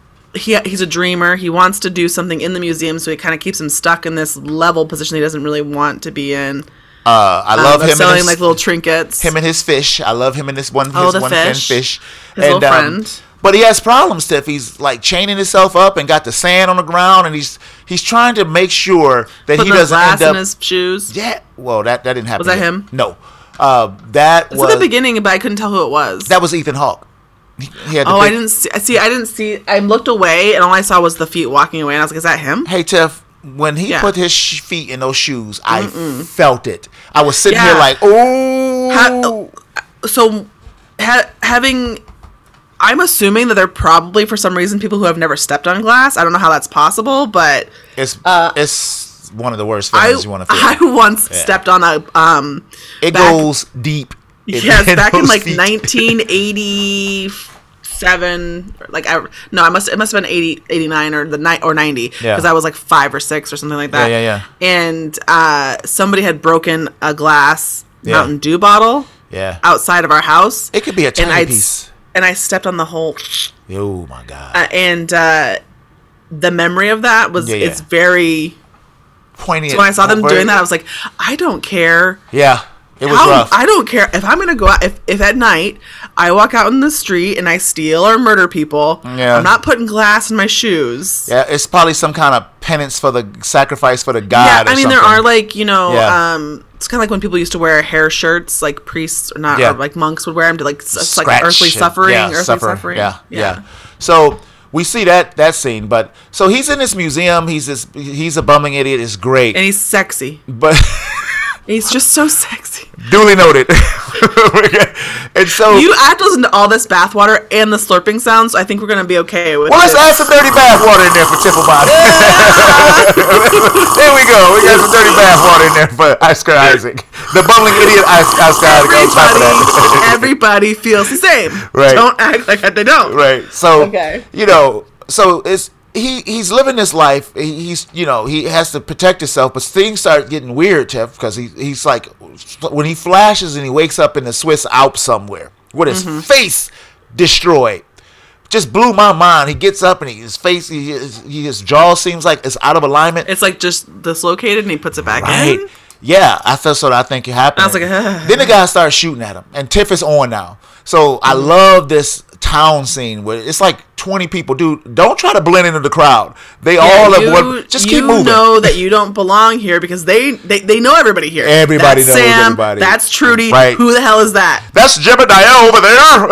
he he's a dreamer. He wants to do something in the museum, so it kind of keeps him stuck in this level position he doesn't really want to be in. Uh, I love um, him selling and his, like little trinkets. him and his fish. I love him and this one his Oh, the one fish. fin fish. His and, little um, friend. But he has problems, Steph. He's like chaining himself up and got the sand on the ground, and he's he's trying to make sure that Putting he the doesn't glass end up. in his shoes. Yeah, well, that that didn't happen. Was that yet. him? No, uh, that It's was at the beginning, but I couldn't tell who it was. that was Ethan Hawke. He, he had the oh, I big- didn't see, see. I didn't see. I looked away, and all I saw was the feet walking away, and I was like, "Is that him?" Hey, Tiff, when he Yeah. put his sh- feet in those shoes, I felt it. I was sitting Yeah. here like, oh. Ha- so, ha- having, I'm assuming that they're probably for some reason people who have never stepped on glass. I don't know how that's possible, but it's uh, it's one of the worst I feelings you want to feel. I once Yeah. stepped on a um. it back- goes deep. It- Yes, it back in goes like deep. nineteen eighty-seven, like I no, I must it must have been eighty, eighty-nine or the night or ninety Yeah. because I was like five or six or something like that. Yeah, yeah, And uh, somebody had broken a glass Yeah. Mountain Dew bottle Yeah. outside of our house. It could be a and tiny I'd piece. s- and I stepped on the whole, Oh my god. uh, and uh, the memory of that was Yeah, yeah. it's very. Poignant. So when I saw them Very- doing that, I was like, I don't care. Yeah. It was How- rough. I don't care if I'm gonna go out. If, if at night I walk out in the street and I steal or murder people, Yeah. I'm not putting glass in my shoes. yeah, it's probably some kind of penance for the sacrifice for the Yeah, god. I or mean there something. are like you know, Yeah. um, it's kind of like when people used to wear hair shirts, like priests or not, Yeah. or like monks would wear them to like s- it's like Scratch earthly and- suffering, yeah, earthly suffer. suffering. Yeah, yeah, So we see that that scene, but so he's in this museum. He's this. He's a bumming idiot. It's great, And he's sexy. but He's just so sexy. duly noted. And so, You add those into all this bathwater and the slurping sounds. So I think we're gonna be okay with. well, let's this. add some dirty bath water in there for Tipplebot. There we go. We got some dirty bath water in there for Oscar Isaac, the bumbling idiot Oscar Isaac. On top of Everybody, that. everybody feels the same. Right. Don't act like they don't. Right. So, Okay. you know, so it's he he's living this life. He- He's you know he has to protect himself, but things start getting weird, Tiff, because he he's like when he flashes and he wakes up in the Swiss Alps somewhere with his Mm-hmm. face destroyed. just blew my mind. He gets up and he, his face, he, his, his jaw seems like it's out of alignment. It's like just dislocated, and he puts it back right. in. Yeah, I thought so. I think it happened. I was like, Ugh. Then the guy started shooting at him, and Tiff is on now. So I love this town scene where it's like twenty people. Dude, don't try to blend into the crowd. They Yeah, all you, have one. Just keep you moving. You know that you don't belong here because they, they, they know everybody here. Everybody that's knows Sam, everybody. That's Trudy. Right. Who the hell is that? That's Jebediah over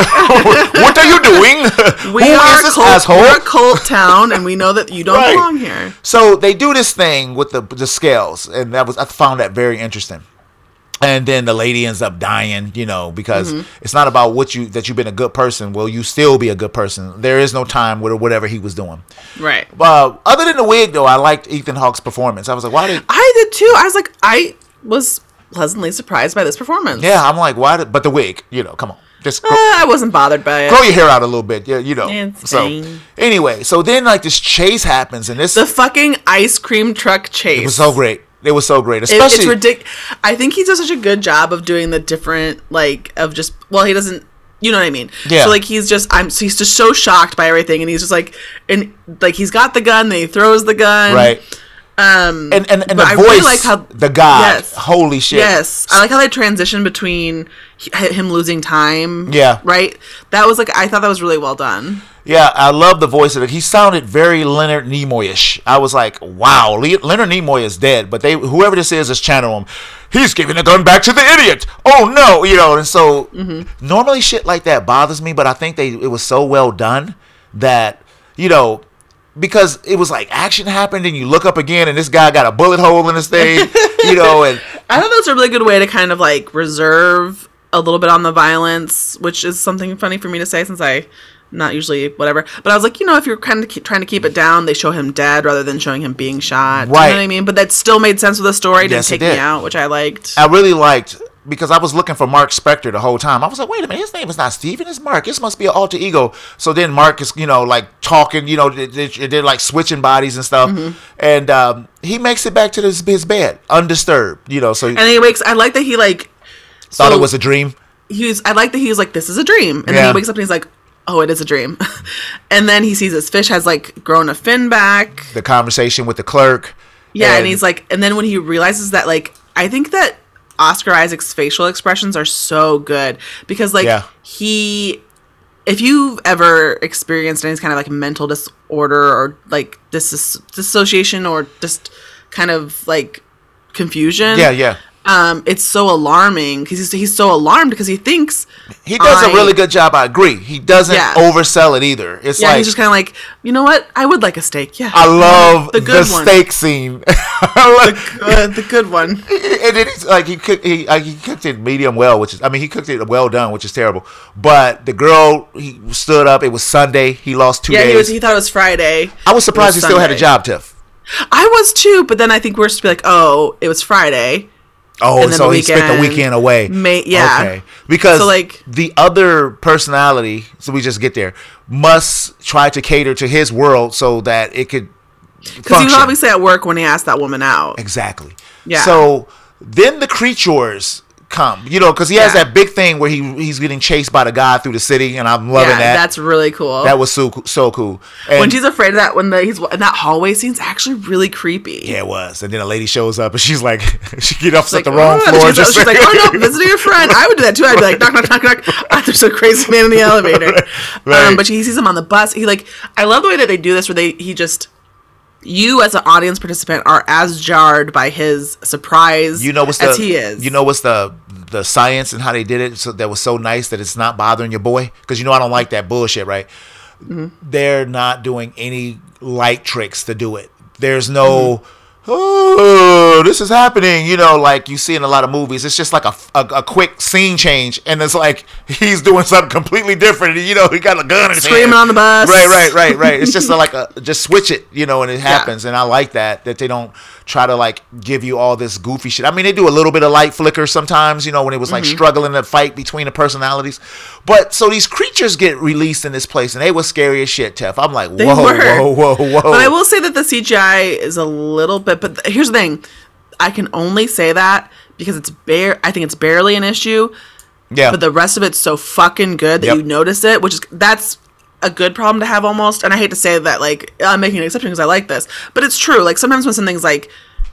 there. What are you doing? We Who are is this cult, asshole? We're a cult town, and we know that you don't Right. belong here. So they do this thing with the the scales, and that was I found that very interesting. And then the lady ends up dying, you know, because mm-hmm. it's not about what you that you've been a good person. Will you still be a good person? There is no time with whatever he was doing. Right. Uh, other than the wig, though, I liked Ethan Hawke's performance. I was like, why did I did too? I was like, I was pleasantly surprised by this performance. Yeah, I'm like, why? Did, but the wig, you know, come on, just grow, uh, I wasn't bothered by it. Grow your hair out a little bit, yeah, you know. It's so fine. Anyway, so then like this chase happens, and this the fucking ice cream truck chase. It was so great. It was so great, especially. It, it's ridiculous. I think he does such a good job of doing the different, like, of just. Well, he doesn't. You know what I mean? Yeah. So like he's just. I'm. So he's just so shocked by everything, and he's just like, and like he's got the gun, then he throws the gun. Right. Um. And and, and the I voice, really like how the God, yes, holy shit. Yes, I like how they transition between him losing time. Yeah. Right. That was like I thought that was really well done. Yeah, I love the voice of it. He sounded very Leonard Nimoy-ish. I was like, wow, Le- Leonard Nimoy is dead, but they whoever this is is channeling him. He's giving the gun back to the idiot. Oh no, you know. And so mm-hmm. normally shit like that bothers me, but I think they it was so well done that you know because it was like action happened and you look up again and this guy got a bullet hole in his thing, you know. And I thought that was a really good way to kind of like reserve a little bit on the violence, which is something funny for me to say since I. Not usually whatever, but I was like, you know, if you're kind of keep, trying to keep it down, they show him dead rather than showing him being shot. Right. You know what I mean? But that still made sense with the story. Didn't yes, take it did. me out, which I liked. I really liked because I was looking for Mark Spector the whole time. I was like, wait a minute, his name is not Steven, it's Mark. This must be an alter ego. So then Mark is, you know, like talking, you know, they're like switching bodies and stuff, mm-hmm. and um, he makes it back to his, his bed undisturbed, you know. So and he wakes. I like that he like thought so it was a dream. He was. I like that he was like, this is a dream, and yeah. then he wakes up and he's like, oh, it is a dream. And then he sees his fish has like grown a fin back. The conversation with the clerk. Yeah, and, and he's like, and then when he realizes that, like, I think that Oscar Isaac's facial expressions are so good because, like, yeah. he, if you've ever experienced any kind of like mental disorder or like dis- dissociation or just kind of like confusion. Yeah, yeah. Um, it's so alarming because he's, he's so alarmed because he thinks he does I, a really good job. I agree. He doesn't yeah. oversell it either. It's yeah, like he's just kind of like, you know what? I would like a steak. Yeah, I love the, good the one. steak scene. the, good, the good one. And then he's like he cooked he like, he cooked it medium well, which is I mean he cooked it well done, which is terrible. But the girl he stood up. It was Sunday. He lost two yeah, days. Yeah, he was. He thought it was Friday. I was surprised was he Sunday. Still had a job, Tiff. I was too, but then I think we're supposed to be like, oh, it was Friday. Oh, so he spent the weekend away. May, yeah. Okay. Because so like, the other personality, so we just get there, must try to cater to his world so that it could because he was obviously at work when he asked that woman out. Exactly. Yeah. So then the creatures come, you know, because he has yeah. that big thing where he he's getting chased by the guy through the city, and I'm loving yeah, that. That's really cool. That was so so cool. And when she's afraid of that, when the he's in that hallway scene's actually really creepy. Yeah, it was. And then a lady shows up, and she's like, she get off like, at the wrong oh, floor. She's, just she's like, oh no, visiting a friend. I would do that too. I'd be like, knock, knock, knock, knock. Oh, there's a crazy man in the elevator. Right. Um, but she, he sees him on the bus. He like, I love the way that they do this, where they he just. You as an audience participant are as jarred by his surprise you know what's as the, he is. You know what's the the science and how they did it so that was so nice that it's not bothering your boy? Because you know I don't like that bullshit, right? Mm-hmm. They're not doing any light tricks to do it. There's no... Mm-hmm. Oh, this is happening, you know, like you see in a lot of movies. It's just like a, a, a quick scene change, and it's like he's doing something completely different. You know, he got a gun in his Screaming hand. on the bus. Right, right, right, right. It's just like a just switch it, you know, and it happens. Yeah. And I like that that they don't try to like give you all this goofy shit. I mean, they do a little bit of light flicker sometimes, you know, when it was like mm-hmm. struggling to fight between the personalities. But so these creatures get released in this place, and they were scary as shit, Tef. I'm like, whoa, whoa, whoa, whoa. But I will say that the C G I is a little bit. But here's the thing, I can only say that because it's bare. I think it's barely an issue. Yeah. But the rest of it's so fucking good that yep. you notice it, which is that's a good problem to have almost. And I hate to say that, like, I'm making an exception because I like this, but it's true. Like, sometimes when something's like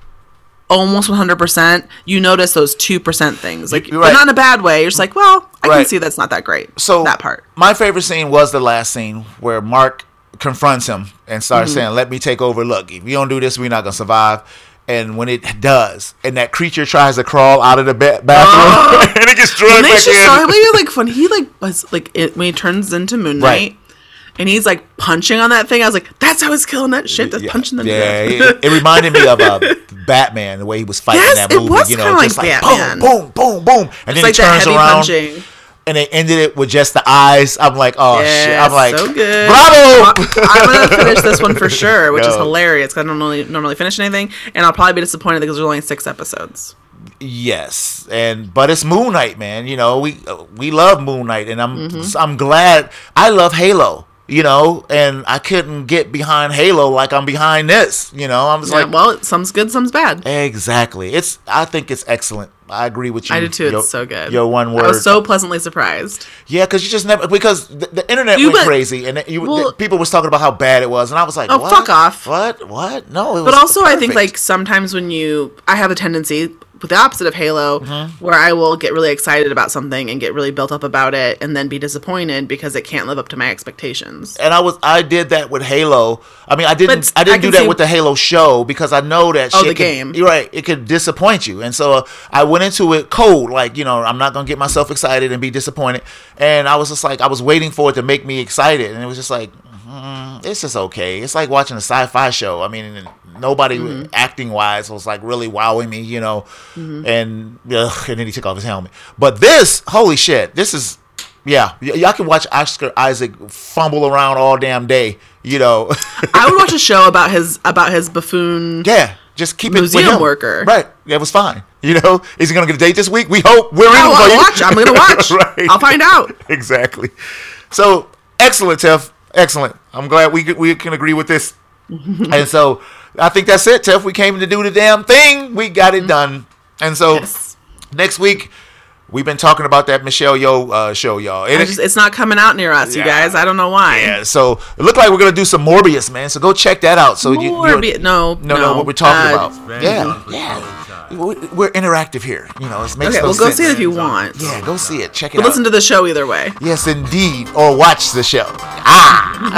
almost one hundred percent, you notice those two percent things. Like, You're right. but not in a bad way. You're just like, well, I Right. can see that's not that great. So that part. My favorite scene was the last scene where Mark confronts him and starts Mm-hmm. saying, "Let me take over. Look, if you don't do this, we're not gonna survive." And when it does, and that creature tries to crawl out of the ba- bathroom, Oh. and it gets When dragged they back just saw him, in. like when he like was like it, when he turns into Moon Knight, Right. and he's like punching on that thing. I was like, that's how he's killing that shit. That's Yeah, punching the yeah. It, it reminded me of uh, Batman, the way he was fighting Yes, that it movie. was you know, kinda just like like Batman. boom, boom, boom, boom, and then It's like he that turns heavy around. punching. And they ended it with just the eyes. I'm like, oh shit! Yeah, I'm like, so good. bravo! I'm gonna finish this one for sure, which is Yo. hilarious because I don't normally normally finish anything, and I'll probably be disappointed because there's only six episodes. Yes, and but it's Moon Knight, man. You know, we uh, we love Moon Knight, and I'm Mm-hmm. I'm glad. I love Halo. You know, and I couldn't get behind Halo like I'm behind this. You know, I'm just Yeah, like, well, some's good, some's bad. exactly. It's I think it's excellent. I agree with you. I do too. Your- It's so good. Your one word. I was so pleasantly surprised. Yeah, because you just never because the, the internet You went but- crazy and it- you well- the, people was talking about how bad it was, and I was like, Oh, what? fuck off. What? What? No, it was But also, I think perfect. like sometimes when you, I have a tendency with the opposite of Halo, Mm-hmm. where I will get really excited about something and get really built up about it, and then be disappointed because it can't live up to my expectations. and I was I did that with Halo. I mean, I didn't But I didn't I do can that see- with the Halo show because I know that Oh, shit the could- game. You're right. It could disappoint you, and so uh, I went into it cold. Like, you know, I'm not gonna get myself excited and be disappointed. And I was just like, I was waiting for it to make me excited, and it was just like, mm, it's just okay. It's like watching a sci-fi show. I mean, nobody Mm-hmm. acting wise was like really wowing me, you know. And ugh, and then he took off his helmet. But this, holy shit, this is. Yeah, y- y'all can watch Oscar Isaac fumble around all damn day, you know. I would watch a show about his about his buffoon. Yeah, just keep it with Museum him. worker. Right, that was fine. You know, is he gonna get a date this week? We hope. We're in I'll, for I'll you. watch. I'm gonna watch. Right. I'll find out. Exactly. So excellent, Tiff. Excellent. I'm glad we could- we can agree with this. And so I think that's it, Tiff. We came to do the damn thing. We got it done. And so Yes. next week we've been talking about that Michelle Yeoh uh, show, y'all. And I it- just, it's not coming out near us, you Yeah. guys. I don't know why. Yeah, so it looked like we're gonna do some Morbius, man. So go check that out. So you, Morbi- you no, no, no, no. what we're talking Uh, about. Yeah, yeah. We- We're interactive here. You know, it makes Okay, no well, go sense. see it if you want. Yeah, go see it. Check it But out. listen to the show either way. Yes, indeed, or watch the show. Ah.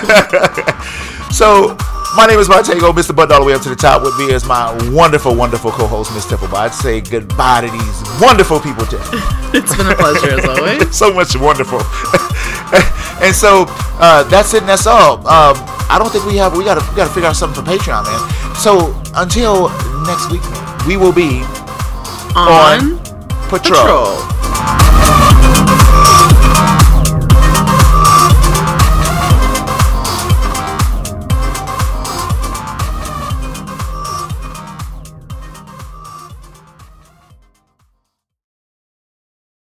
So. My name is Montego, Mister Button all the way up to the top. With me is my wonderful, wonderful co-host, Miss Tippleby. I'd say goodbye to these wonderful people, Tiff. It's been a pleasure as always. So much wonderful. And so uh, that's it, and that's all. Um, I don't think we have. We gotta we gotta figure out something for Patreon, man. So until next week, man, we will be On on patrol. Patrol.